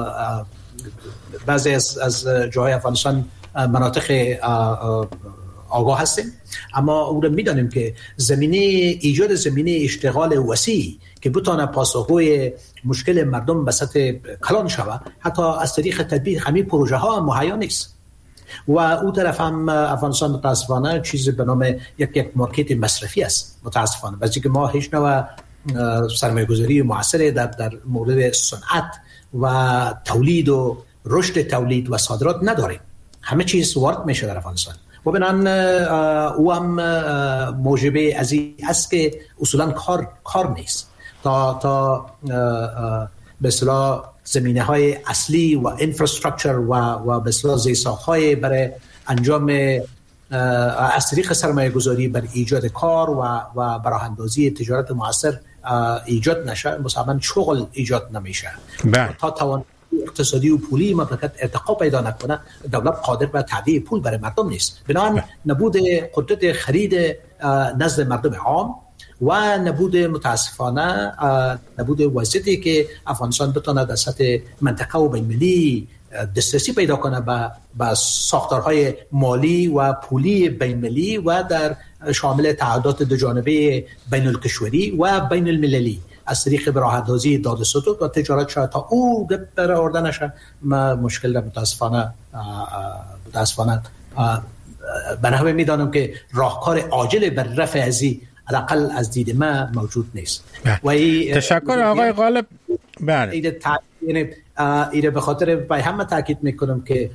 بعضی از از جاهای افغانستان مناطق آگاه هستیم، اما او را میدانیم که زمینه ایجاد زمینه اشتغال وسیع که بتونه پاسخگوی مشکل مردم به سطح کلان شود حتی از طریق تطبیق همین پروژه ها مهیا نیست. و او طرف هم افغانستان متاسفانه چیزی به نام یک یک مارکت مصرفی است متاسفانه، واسه که ما هیچ نوع سرمایه‌گذاری موثر در در مورد صنعت و تولید و رشد تولید و صادرات نداریم. همه چیز وارد میشه در افغانستان و بنان او هم موجبه از این است که اصولا کار کار نیست تا تا به اصطلاح زمینه‌های اصلی و اینفراستراکچر و و به اصطلاح زیرساخت‌های برای انجام از طریق سرمایه‌گذاری بر ایجاد کار و و براندازی تجارت موثر ایجاد نشه، مسلماً شغل ایجاد نمیشه. تا توان اقتصادی و پولی مملکت ارتقا پیدا نکنه، دولت قادر به تعدیه پول برای مردم نیست. بنابراین نبود قدرت خرید نزد مردم عام و نبود متاسفانه نبود وضعیتی که افغانستان بتونه در سطح منطقه و بین‌المللی دسترسی پیدا کنه به به ساختارهای مالی و پولی بین‌المللی و در شامل تعهدات دو جانبه بین الکشوری و بین المللی از طریق براه‌اندازی داد ستود و تجارت شاید تا او برآورده نشه. ما مشکل متاسفانه متاسفانه به نحوه میدانم که راهکار عاجل بر رفع ازی حداقل از دید ما موجود نیست. و تشکر آقای غالب. بله ایده ایده به خاطر به همه تاکید میکنم که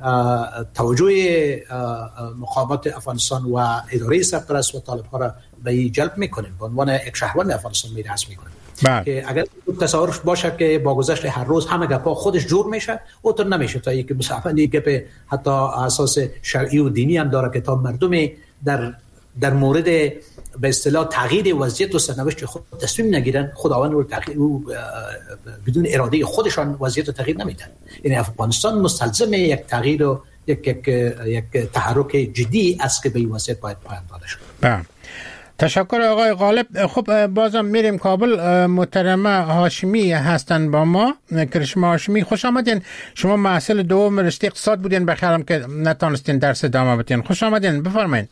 توجه مقامات افغانستان و اداره سرپرست و طالب‌ها را به این جلب میکنیم، به عنوان یک شهروند افغانستان میرسم میکنیم که اگر تصور باشه که با گذشت هر روز همه گپا خودش جور میشه، اوتر نمیشه تا اینکه مثلا گپ حتی اساس شرعی و دینی هم داره که تا مردم در در مورد به اصطلاح تغییر وضعیت و سرنوشت خود تصمیم نگیرن، خداوند رو تغییر بدون اراده خودشان وضعیت رو تغییر نمیدن. یعنی افغانستان مستلزم یک تغییر و یک یک یک تحرک جدی است که به این وضعیت باید پایان داده شود. تشکر آقای غالب. خب بازم میریم کابل. محترمه هاشمی هستن با ما. کرشما هاشمی خوش آمدین. شما محصل دوم رشته اقتصاد بودین، بخیرم که نتونستین درس ادامه بدین. خوش آمدین، بفرمایید.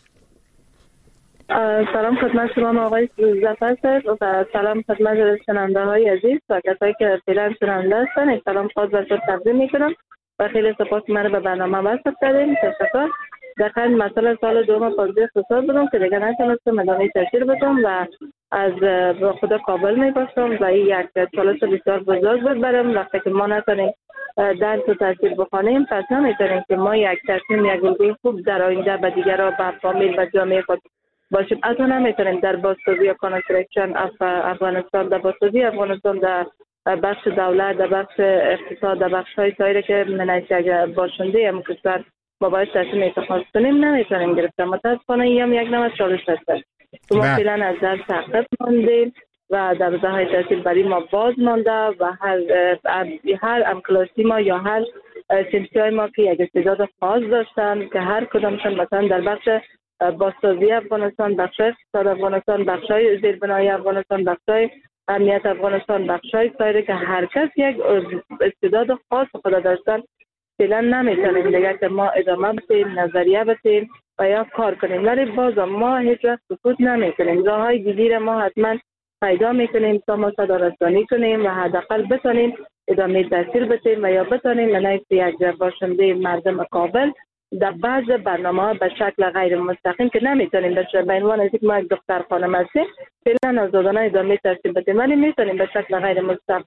سلام خدمت شما آقای ظفر صاحب و سلام خدمت شنونده های عزیز و کسایی که فعلا شنونده هستن. یک سلام خاص براتون تقدیم میکنم و خیلی سپاس منو به برنامه وصل کردین. تشکر. دقیقاً مسئله سال دوم پازده اقتصاد بودم که دیگه نتونستم ادامه تحصیل بدم و از خدا کابل میباشم و این یک چالش بسیار بزرگ بود برام. وقتی که ما نتونیم درس و تحصیل بخوانیم پس نمیتونیم که ما یک تصمیم یک الگوی خوب در آینده به دیگران به فامیل و جامعه خود باشیم. از اون نمیتونیم در بازسازی یا کانسترکشن افغانستان، در بازسازی افغانستان در بخش دولت، در بخش اقتصاد، در بخش های سایره که منیشه باشنده هم کشور ما باید تصمیم اتخاذ کنیم نمیتونیم گرفتم. متاسفانه این هم یک نوع چالش هست. ما فعلا از درس ساخت ماندیم و در روزه های تحصیل برای ما باز مانده و هر هر امکلاسی ما یا هر سنفی های ما که یک استعداد خاص داشتن که هر کدامشون مثلا در بخش بازسازی افغانستان، بخش اقتصاد افغانستان، بخشای زیربنای افغانستان، بخشای امنیت افغانستان، بخشای سایر که هر کس یک استعداد خاص خود داشتن، فعلا نمیتونیم دیگه که ما ادامه بدیم، نظریه بدیم و یا کار کنیم. ولی باز ما هیچ وقت سکوت نمیکنیم. راههای دیگه ما حتما پیدا میکنیم تا ما صدارسانی کنیم و حداقل بتونیم ادامه تحصیل بدیم و یا بتونیم منعکس یک باشنده مردم کابل در بعض برنامه‌ها به شکل غیر مستقیم که نمیتونیم به عنوان از یک ما یک دختر خانم هستیم فعلا آزادانه ادامه تحصیل بدیم، ولی میتونیم به شکل غیر مستقیم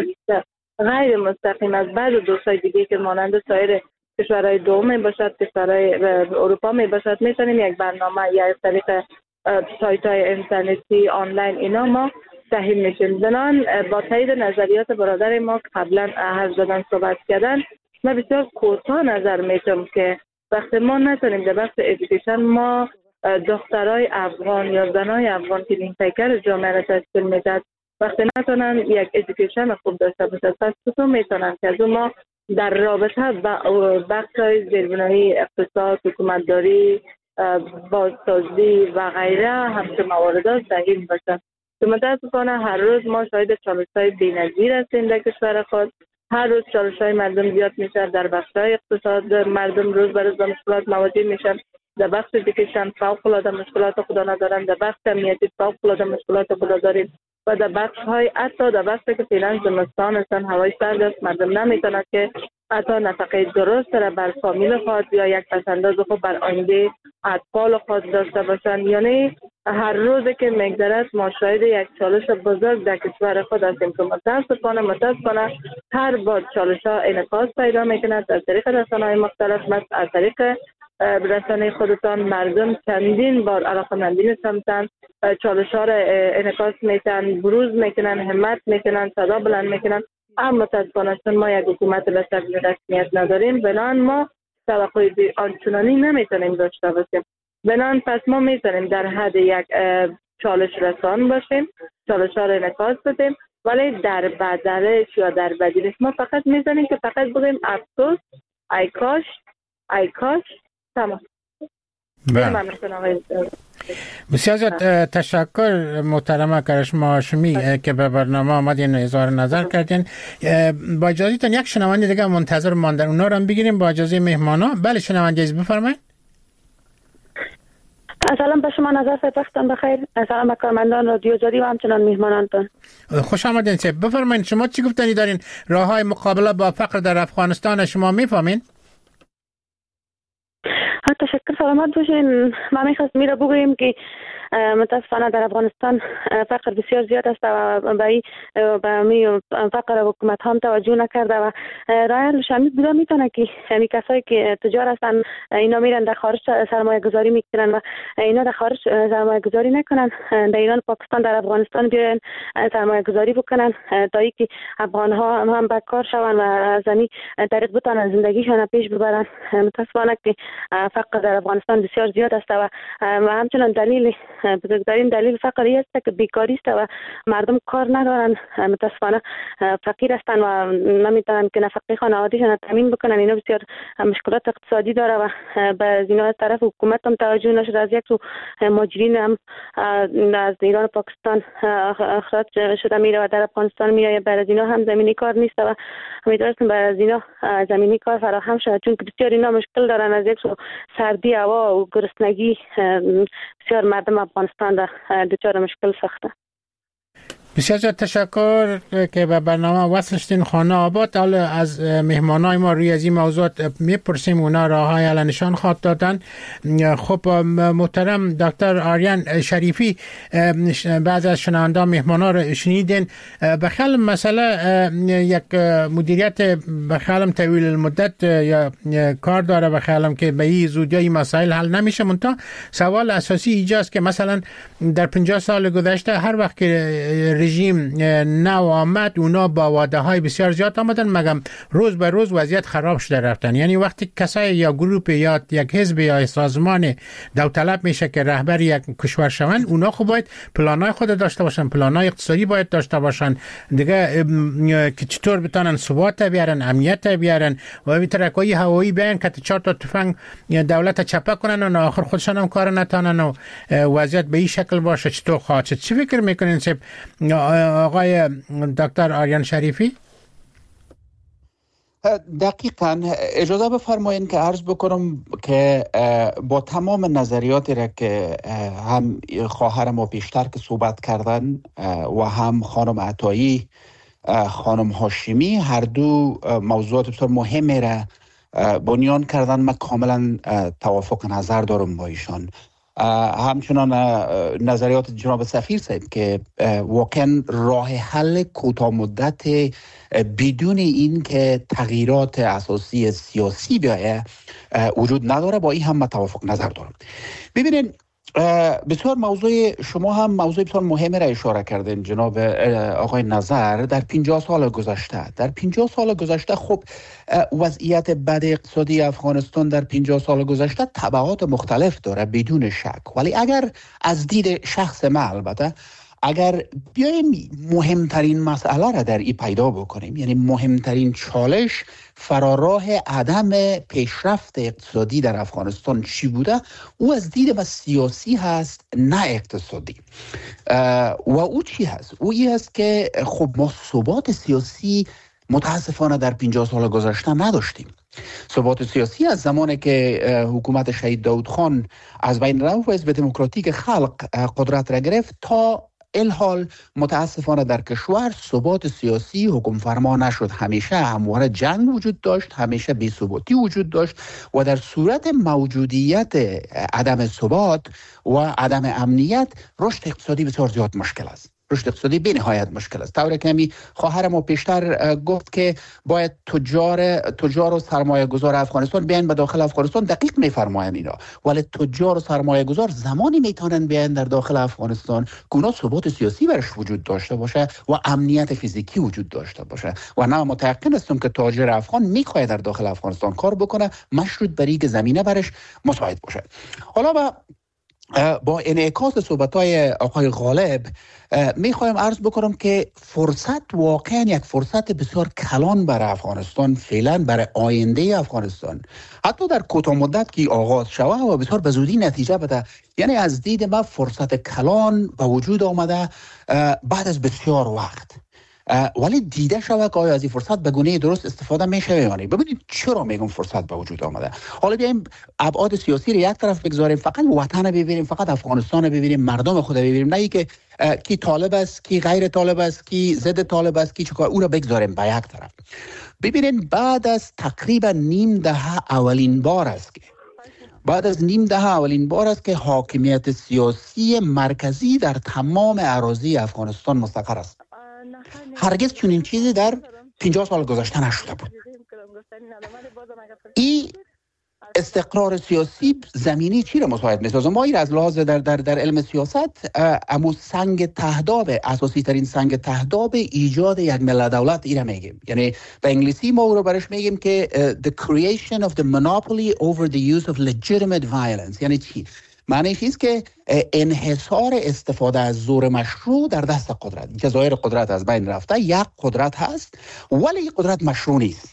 غیر مستقیم از بعض دوستای دیگه که مانند سایر کشورهای دوم باشد، کشورهای اروپا می باشد، میتونیم یک برنامه یا از طریق سایت های اینترنتی آنلاین اینا ما تحمیل میشیم. بنان با تایید نظریات برادر ما قبلا حرف زدن صحبت کردن، من بسیار کوتاه نظر میتونم که وقتی ما نتونیم در بخش ادویکیشن ما دخترای افغان یا زنای افغان که این پیکر جامعه را تشکیل میداد وقتی نتونن یک ادویکیشن خوب داشته باشد، پس چطور میتونن که از ما در رابطه با بخش‌های زیربنایی اقتصاد، حکومتداری، بازسازی و غیره همچه موارد سهیم باشد. که متاسفانه هر روز ما شاهد چالش‌های بی‌نظیر هستیم در کشور خود. هر روز چالش‌های مردم زیاد میشه، در بخش‌های اقتصاد مردم روز به روز به مشکلات مواجه میشن در بخش ادویکیشن فوق العاده مشکلات خود ندارن، در بخش امنیتی فوق العاده مشکلات خود داریم و در بخش های حتی در بخشی که فعلا زمستان هستن هوای سرد است، مردم نمیتونن که حتی نفقه درست را بر فامیل خود یا یک پسنداز خود بر آینده اطفال خود داشته باشن. یعنی هر روز که میگذرد ما شاهد یک چالش بزرگ در کشور خود هستیم که متاسفانه متاسفانه هر بار چالش ها انعکاس پیدا میکند از طریق رسانه‌های مختلف، مثل از طریق رسانه خودتان مردم چندین بار علاقمندی نشمتن، چالش ها را انعکاس میتن، بروز میکنن، همت میکنن، صدا بلند میکنن. اما متاسفانه چون ما یک حکومت به شکل رسمیت نداریم، بنان ما توقع آنچنانی نمیتونیم داشته باشیم. بنان پس ما میتونیم در حد یک چالش رسان باشیم، چالش ها را انعکاس بدیم، ولی در بدلش یا در بدیلش ما فقط میزنیم که فقط بگیم افسوس، ای کاش، ای کاش، تمام. بسیار زیاد تشکر محترمه کرشما هاشمی که به برنامه آمدین اظهار نظر کردین. با اجازهتون یک شنونده دیگه منتظر ماندن، اونا رو هم بگیریم با اجازه مهمانا. بله شنونده عزیز بفرمایید. سلام به شما، نظر وقتتان بخیر. سلام به کارمندان رادیو آزادی و همچنان مهمانانتان. خوش آمدین. بفرمایید شما چی گفتنی دارین راههای مقابله با فقر در افغانستان شما میفهمین؟ تشکر، سلامت باشین. ما میخواست میره بگوییم که متاسفانه در افغانستان فقر بسیار زیاد است و به این فقر حکومت هم توجه نکرده و راه شامل بوده میتونه که همین کسایی که تجار هستن اینا میرن در خارج سرمایه گذاری میکنن و اینا در خارج سرمایه گذاری نکنن، در ایران پاکستان در افغانستان بیاین سرمایه گذاری بکنن تا اینکه افغان ها هم, هم بکار شون و از این طریق بتونن زندگیشون پیش ببرن. متاسفانه که فقر در افغانستان بسیار زیاد است و همچنان دلیل بزرگترین دلیل فقری است که بیکاری است و مردم کار ندارن، متاسفانه فقیر هستن و نمیتونن که نفقه خانوادهشون تامین بکنن. اینا بسیار مشکلات اقتصادی داره و به اینا از طرف حکومت هم توجه نشده. از یک سو مهاجرین هم از ایران و پاکستان اخراج شده میره و در افغانستان میره، برای اینا هم زمینی کار نیست و امیدوارم برای اینا زمینی کار فراهم شود، چون که بسیار اینا مشکل دارن. از یک سو سردی هوا و گرسنگی بسیار مردم افغانستان در دچار مشکل سخته. بسیار زیاد تشکر که به برنامه وصل شدین. خانه آباد. حالا از مهمانای ما روی از این موضوعات میپرسیم، اونا راههای حل نشان خواد دادن. خب محترم دکتر آریان شریفی، بعض از شنونده مهمانا رو شنیدین. بخیال مسئله یک مدیریت بخیالم طویل المدت یا کار داره، بخیالم که به این زودی این مسائل حل نمیشه. منتها سوال اساسی ایجاست که مثلا در پنجاه سال گذشته هر وقت که رژیم نو آمد اونا با وعده های بسیار زیاد آمدن، مگم روز به روز وضعیت خراب شده رفتن. یعنی وقتی کسای یا گروپ یا یک حزب یا سازمان داوطلب میشه که رهبر یک کشور شوند، اونا خب باید پلانای خود داشته باشن، پلانای اقتصادی باید داشته باشن دیگه، که چطور بتونن ثبات بیارن، امنیت بیارن و به ترکای هوایی بیان که چهار تا تفنگ دولت چپه کنن و آخر خودشان هم کار نتونن و وضعیت به این شکل باشه. چطور خواهد شد؟ چی فکر میکنین آقای دکتر آریان شریفی؟ دقیقاً اجازه بفرمایید که عرض بکنم که با تمام نظریاتی را که هم خواهر ما پیشتر که صحبت کردن و هم خانم عطایی خانم هاشمی، هر دو موضوعات بسیار مهمی را بنیان کردن. من کاملا توافق نظر دارم با ایشان. همچنان نظریات جناب سفیر صاحب که واقعا راه حل کوتاه مدت بدون این که تغییرات اساسی سیاسی بیایه وجود نداره، با این هم من توافق نظر دارم. ببینید بسیار موضوع شما هم موضوع بسیار مهمی را اشاره کردین جناب آقای نظر. در پنجاه سال گذشته در پنجاه سال گذشته خب وضعیت بد اقتصادی افغانستان در پنجاه سال گذشته تبعات مختلف داره بدون شک، ولی اگر از دید شخص من البته اگر بیایم مهمترین مسئله را در این پیدا بکنیم، یعنی مهمترین چالش فراراه عدم پیشرفت اقتصادی در افغانستان چی بوده، او از دید و سیاسی هست نه اقتصادی. و او چی هست؟ او این هست که خب ما ثبات سیاسی متاسفانه در پنجاه سال گذشته نداشتیم. ثبات سیاسی از زمانی که حکومت شهید داود خان از بین رفت و حزب دموکراتیک خلق قدرت را گرفت تا الحال متاسفانه در کشور ثبات سیاسی حکم فرما نشد. همیشه همواره جنگ وجود داشت، همیشه بی‌ثباتی وجود داشت و در صورت موجودیت عدم ثبات و عدم امنیت رشد اقتصادی بسیار زیاد مشکل است. رشد اقتصادی به نهایت مشکل است. طوری که می خواهر ما پیشتر گفت که باید تجار تجار و سرمایه گذار افغانستان بیان به داخل افغانستان، دقیق میفرمایند اینا، ولی تجار و سرمایه گذار زمانی میتونن بیان در داخل افغانستان که اونا ثبات سیاسی برش وجود داشته باشه و امنیت فیزیکی وجود داشته باشه. و نه متأکد هستم که تاجر افغان میخواد در داخل افغانستان کار بکنه مشروط بر اینکه زمینه برش مساعد باشه. حالا با با انعکاس صحبت‌های آقای غالب میخوایم عرض بکنم که فرصت واقعا یک فرصت بسیار کلان برای افغانستان، فعلا برای آینده افغانستان، حتی در کوتاه مدت که آغاز شود و بسیار به زودی نتیجه بده. یعنی از دید ما فرصت کلان به وجود آمده بعد از بسیار وقت، ولی دیده شود که آیا از این فرصت به گونه درست استفاده میشه یا نه. ببینید چرا میگم فرصت به وجود آمده. حالا بیایم ابعاد سیاسی رو یک طرف بگذاریم، فقط وطن ببینیم، فقط افغانستان ببینیم، مردم خود ببینیم، نه اینکه کی طالب است، کی غیر طالب است، کی ضد طالب است، کی چیکار، او رو بگذاریم به یک طرف. ببینید بعد از تقریبا نیم دهه اولین بار است که بعد از نیم دهه اولین بار است که حاکمیت سیاسی مرکزی در تمام اراضی افغانستان مستقر است. هرگز چنین چیزی در پنجاه سال گذشته نشده بود. این استقرار سیاسی زمینی چی را مساعد می‌سازه؟ ما این از لحاظ در در در علم سیاست امو سنگ تهداب، اساسی ترین سنگ تهداب ایجاد یک ملت دولت این را میگیم. یعنی به انگلیسی ما او رو برش میگیم که the creation of the monopoly over the use of legitimate violence. یعنی چی؟ معنیش است که انحصار استفاده از زور مشروع در دست قدرت. جزایر قدرت از بین رفته، یک قدرت هست ولی قدرت مشروع نیست.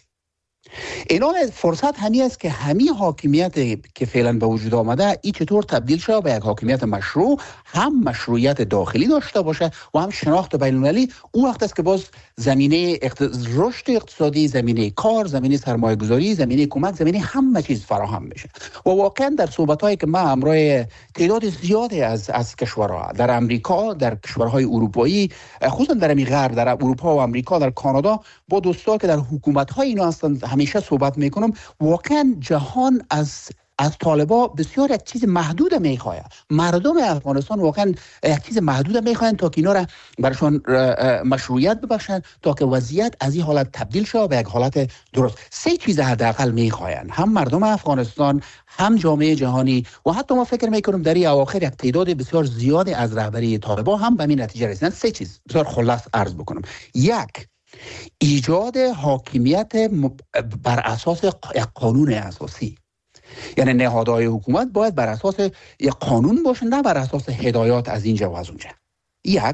اینا فرصت همی است که همین حاکمیت که فعلا به وجود آمده این چطور تبدیل شده به یک حاکمیت مشروع، هم مشروعیت داخلی داشته باشه و هم شناخت بین المللی. اون وقت است که باز زمینه اقتص... رشد اقتصادی، زمینه کار، زمینه سرمایه گذاری، زمینه کمک، زمینه همه چیز فراهم میشه. و واقعا در صحبت‌هایی که ما همراه تعداد زیادی از از کشورها در امریکا، در کشورهای اروپایی، خصوصا در غرب، در اروپا و آمریکا، در کانادا، با دوستا که در حکومت‌های اینا هستند همیشه صحبت میکنم، واقعا جهان از از طالبا بسیار یک چیز محدود میخواه. مردم افغانستان واقعا یک چیز محدود میخواین تا که اینا را برشان مشروعیت ببخشن، تا که وضعیت از این حالت تبدیل شه به یک حالت درست. سه چیز حداقل میخواین، هم مردم افغانستان، هم جامعه جهانی و حتی ما فکر میکنم در این اواخر یک تعداد بسیار زیادی از رهبری طالبا هم به این نتیجه رسیدن. سه چیز بسیار خلاص عرض بکنم. یک، ایجاد حاکمیت بر اساس یک قانون اساسی. یعنی نهادهای حکومت باید بر اساس یک قانون باشه، نه بر اساس هدایات از اینجا و از اونجا. یک،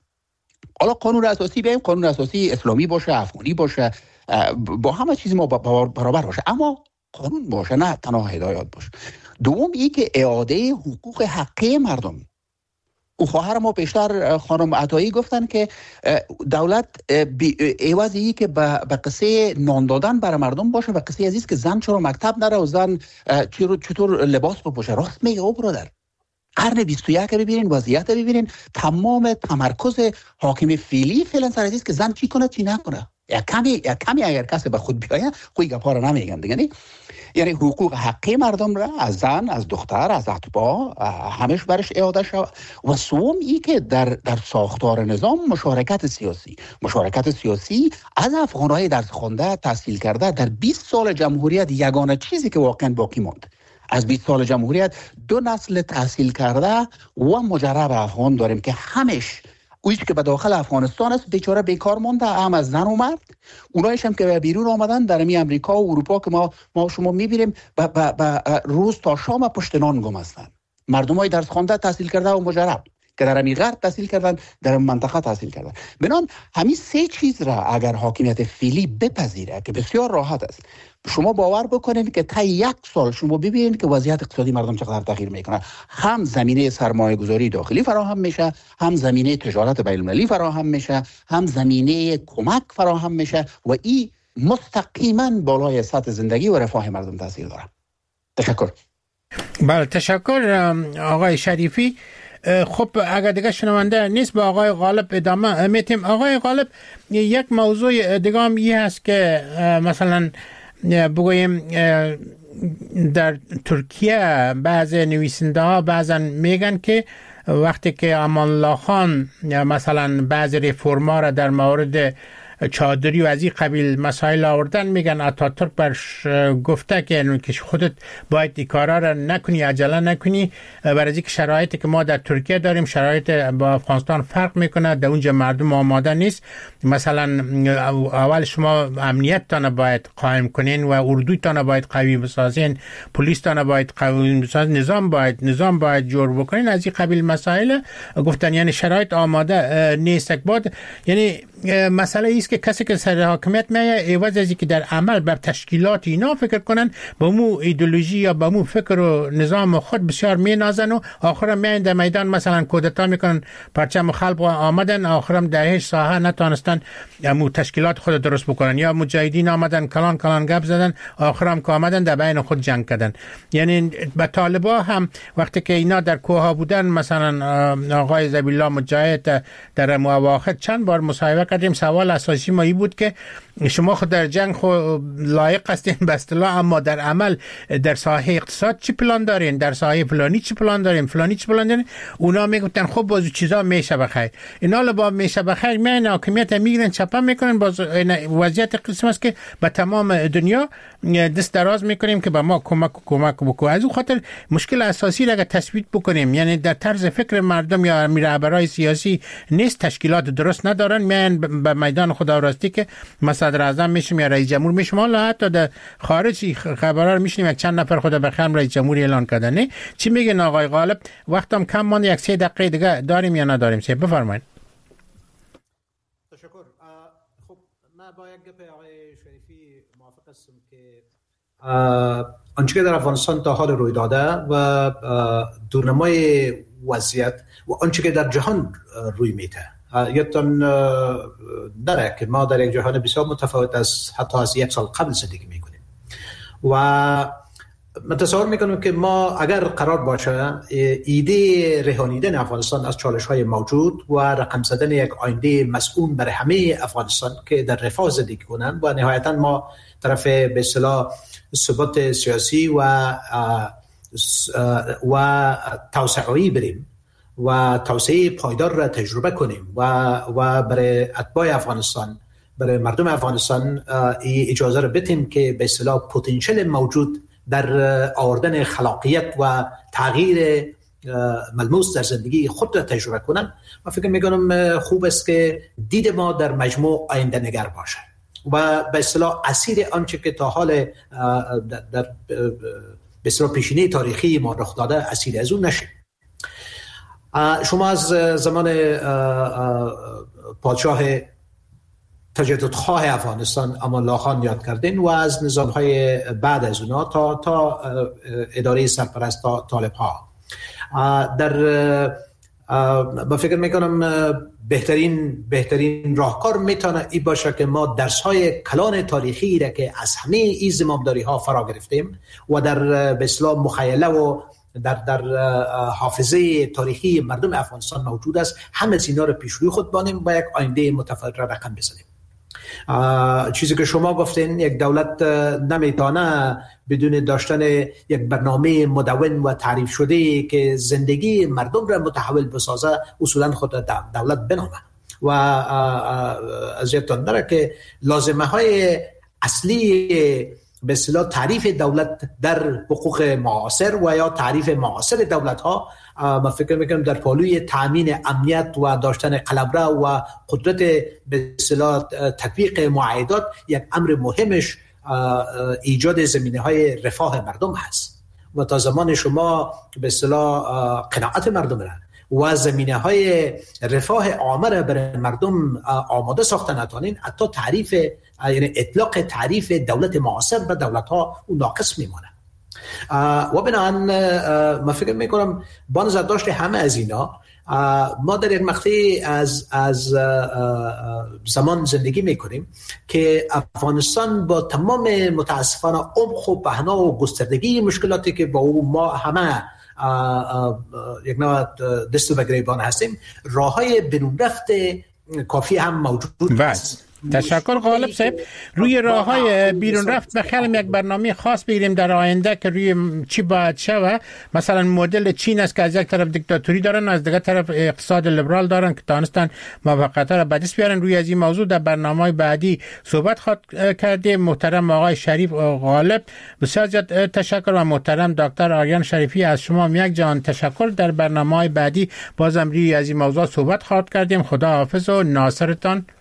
حالا قانون اساسی بیایم قانون اساسی اسلامی باشه، افغانی باشه، با همه چیز ما برابر باشه، اما قانون باشه، نه تنها هدایات باشه. دوم، این که اعاده حقوق حقیقی مردم. او خواهر ما پیشتر خانم عطایی گفتن که دولت عوض ای که به قصه نان دادن برای مردم باشه و قصه عزیز که زن چرا مکتب نره و زن چطور لباس بپوشه. راست میگه او برادر. قرن بیست و یک ببینین، وضعیت ببینین، تمام تمرکز حاکم فعلی فعلا سر عزیز که زن چی کنه چی نکنه. یا کمی یا کمی اگر کسی به خود بیاید خوی گپا رو نمیگن دیگه. یعنی حقوق حقی مردم را از زن، از دختر، از اتباع همش برش اعاده شود. و سوم ای که در در ساختار نظام مشارکت سیاسی مشارکت سیاسی از افغانهای درس خوانده، تحصیل کرده در بیست سال جمهوریت یگانه چیزی که واقعا باقی ماند. از بیست سال جمهوریت دو نسل تحصیل کرده و مجرب افغان داریم که همش اویش که به داخل افغانستان است بیچاره بیکار مونده، هم از زن و مرد. اونایش هم که به بیرون آمدن در می امریکا و اروپا که ما ما شما میبینیم با, با, با روز تا شام پشت نان گم هستن. مردمای درس خوانده، تحصیل کرده و مجرب که در همین غرب تحصیل کردن، در این منطقه تحصیل کردن. بنابراین همین سه چیز را اگر حاکمیت فعلی بپذیره که بسیار راحت است، شما باور بکنید که تا یک سال شما ببینید که وضعیت اقتصادی مردم چقدر تغییر میکنه. هم زمینه سرمایه گذاری داخلی فراهم میشه، هم زمینه تجارت بین المللی فراهم میشه، هم زمینه کمک فراهم میشه و این مستقیما بالای سطح زندگی و رفاه مردم تاثیر داره. تشکر. بله تشکر آقای شریفی. خب اگر دیگه شنونده نیست با آقای غالب ادامه میتیم. آقای غالب، یک موضوع دیگه هم این هست که مثلا بگوییم در ترکیه بعض نویسنده ها بعضا میگن که وقتی که امان الله خان مثلا بعض رفرما را در مورد چادری و از این قبیل مسائل آوردن، میگن اتاتورک برش گفته که خودت باید این کارا را نکنی، عجله نکنی، برای اینکه شرایطی که ما در ترکیه داریم شرایط با افغانستان فرق میکنه، در اونجا مردم آماده نیست. مثلا اول شما امنیتتان باید قائم کنین و اردوتان باید قوی بسازین، پلیستان باید قوی بسازین، نظام باید نظام باید جور بکنین، از این قبیل مسائل گفتن. یعنی شرایط آماده نیست. بعد یعنی مسئله ایست که کسی که سر حاکمیت میه عوض از اینکه در عمل بر تشکیلات اینا فکر کنن، با مو ایدئولوژی یا با مو فکر و نظام خود بسیار مینازن و آخرام میان در میدان مثلا کودتا میکنن، پرچم خلق آمدن، آخرام در هیچ ساحه نتونستن مو تشکیلات خود درست بکنن، یا مجاهدین آمدن کلان کلان گپ زدن، آخرام که آمدن در بین خود جنگ کردن. یعنی با طالبا هم وقتی که اینا در کوه بودن، مثلا آقای ذبیح الله مجاهد در مواخر چند بار مصاحبه کردیم، سوال اساسی ما این بود که شما خود در جنگ خود لایق هستین به اصطلاح، اما در عمل در ساحه اقتصاد چی پلان دارین، در ساحه فلانی چی پلان دارین، فلانی چی پلان دارین؟ اونا میگفتن خب باز چیزا میشه بخیر. اینا با میشه بخیر میان حاکمیت میگیرن، چپا میکنن. باز وضعیت قسم است که به تمام دنیا دست دراز میکنیم که به ما کمک کمک بکنه. از اون خاطر مشکل اساسی را اگه تثبیت بکنیم، یعنی در طرز فکر مردم یا رهبرای سیاسی نیست، تشکیلات درست ندارن، میان به میدان خداوندی که صدر اعظم میشیم یا رئیس جمهور میشیم. حالا حتی در خارجی خبرها رو میشنیم یک چند نفر خدا بخیر رئیس جمهوری اعلان کردن. نه چی میگن آقای غالب؟ وقتم کم مونده، یک سه دقیقه دیگه داریم یا نداریم؟ سه بفرمایید. تشکر. خب من با یک گپ آقای شریفی موافق هستم که آنچه که در افغانستان تا حال روی داده و دورنمای وضعیت و آنچه که در جهان روی میده، یادتان داره که ما در یک جهان بسیار متفاوت از حتی از یک سال قبل زندگی میکنیم و من تصور میکنم که ما اگر قرار باشه ایده رهانیدن افغانستان از چالش های موجود و رقم زدن یک آینده مسئول برای همه افغانستان که در رفاه زندگی کنن و نهایتا ما طرف به اصطلاح ثبات سیاسی و و توسعه‌ای بریم و توسعه پایدار را تجربه کنیم و و برای اتباع افغانستان، برای مردم افغانستان اجازه را بدیم که به اصطلاح پتانسیل موجود در آوردن خلاقیت و تغییر ملموس در زندگی خود را تجربه کنند. من فکر می‌کنم خوب است که دید ما در مجموع آینده نگر باشه و به اصطلاح اسیر آنچه که تا حال در به اصطلاح پیشینه تاریخی ما رخ داده اسیر از اون نشیم. شما از زمان پادشاه تجددخواه افغانستان امان الله خان یاد کردین و از نظام‌های بعد از اونا تا تا اداره سرپرست طالب ها. در با فکر میکنم بهترین بهترین راهکار میتونه این باشه که ما درس‌های کلان تاریخی را که از همه این زمامداری ها فرا گرفتیم و در به اصطلاح مخیله و در در حافظه تاریخی مردم افغانستان موجود است، همه از اینا رو پیش روی خود بانیم و یک آینده متفاوت را رقم بزنیم. چیزی که شما گفتین، یک دولت نمیتونه بدون داشتن یک برنامه مدون و تعریف شده که زندگی مردم را متحول بسازه اصولا خود دولت بنامه و از یادتان داره که لازمه های اصلی به اصطلاح تعریف دولت در حقوق معاصر و یا تعریف معاصر دولت ها، من فکر میکنم در پالوی تامین امنیت و داشتن قلمرو و قدرت به اصطلاح تطبیق معاهدات یک امر مهمش ایجاد زمینه های رفاه مردم هست و تا زمان شما به اصطلاح قناعت مردم را و زمینه های رفاه عامه را برای مردم آماده ساخته نتوانین، حتی تعریف یعنی اطلاق تعریف دولت معاصر به دولت ها اون ناقص میمانه. و بنابراین من فکر میکنم با نظر داشت همه از اینا ما در یک مقطعی از از زمان زندگی میکنیم که افغانستان با تمام متاسفانه عمق و بحنا و گستردگی مشکلاتی که با او ما همه یک نوع دست و گریبان هستیم، راههای برون رفت کافی هم موجود است. تشکر غالب صاحب. روی راههای بیرون رفت به خیالم یک برنامه خاص بگیریم در آینده که روی چی باید شوه. مثلا مدل چین است که از یک طرف دیکتاتوری دارن، از دیگر طرف اقتصاد لیبرال دارن که تانستن موفقیت را به دست بیارن. روی از این موضوع در برنامه بعدی صحبت خواهد کردیم. محترم آقای شریف غالب بسیار زیاد تشکر و محترم دکتر آریان شریفی از شما یک جان تشکر. در برنامه بعدی بازم روی از این موضوع صحبت خواهد کردیم. خدا حافظ و ناصرتان.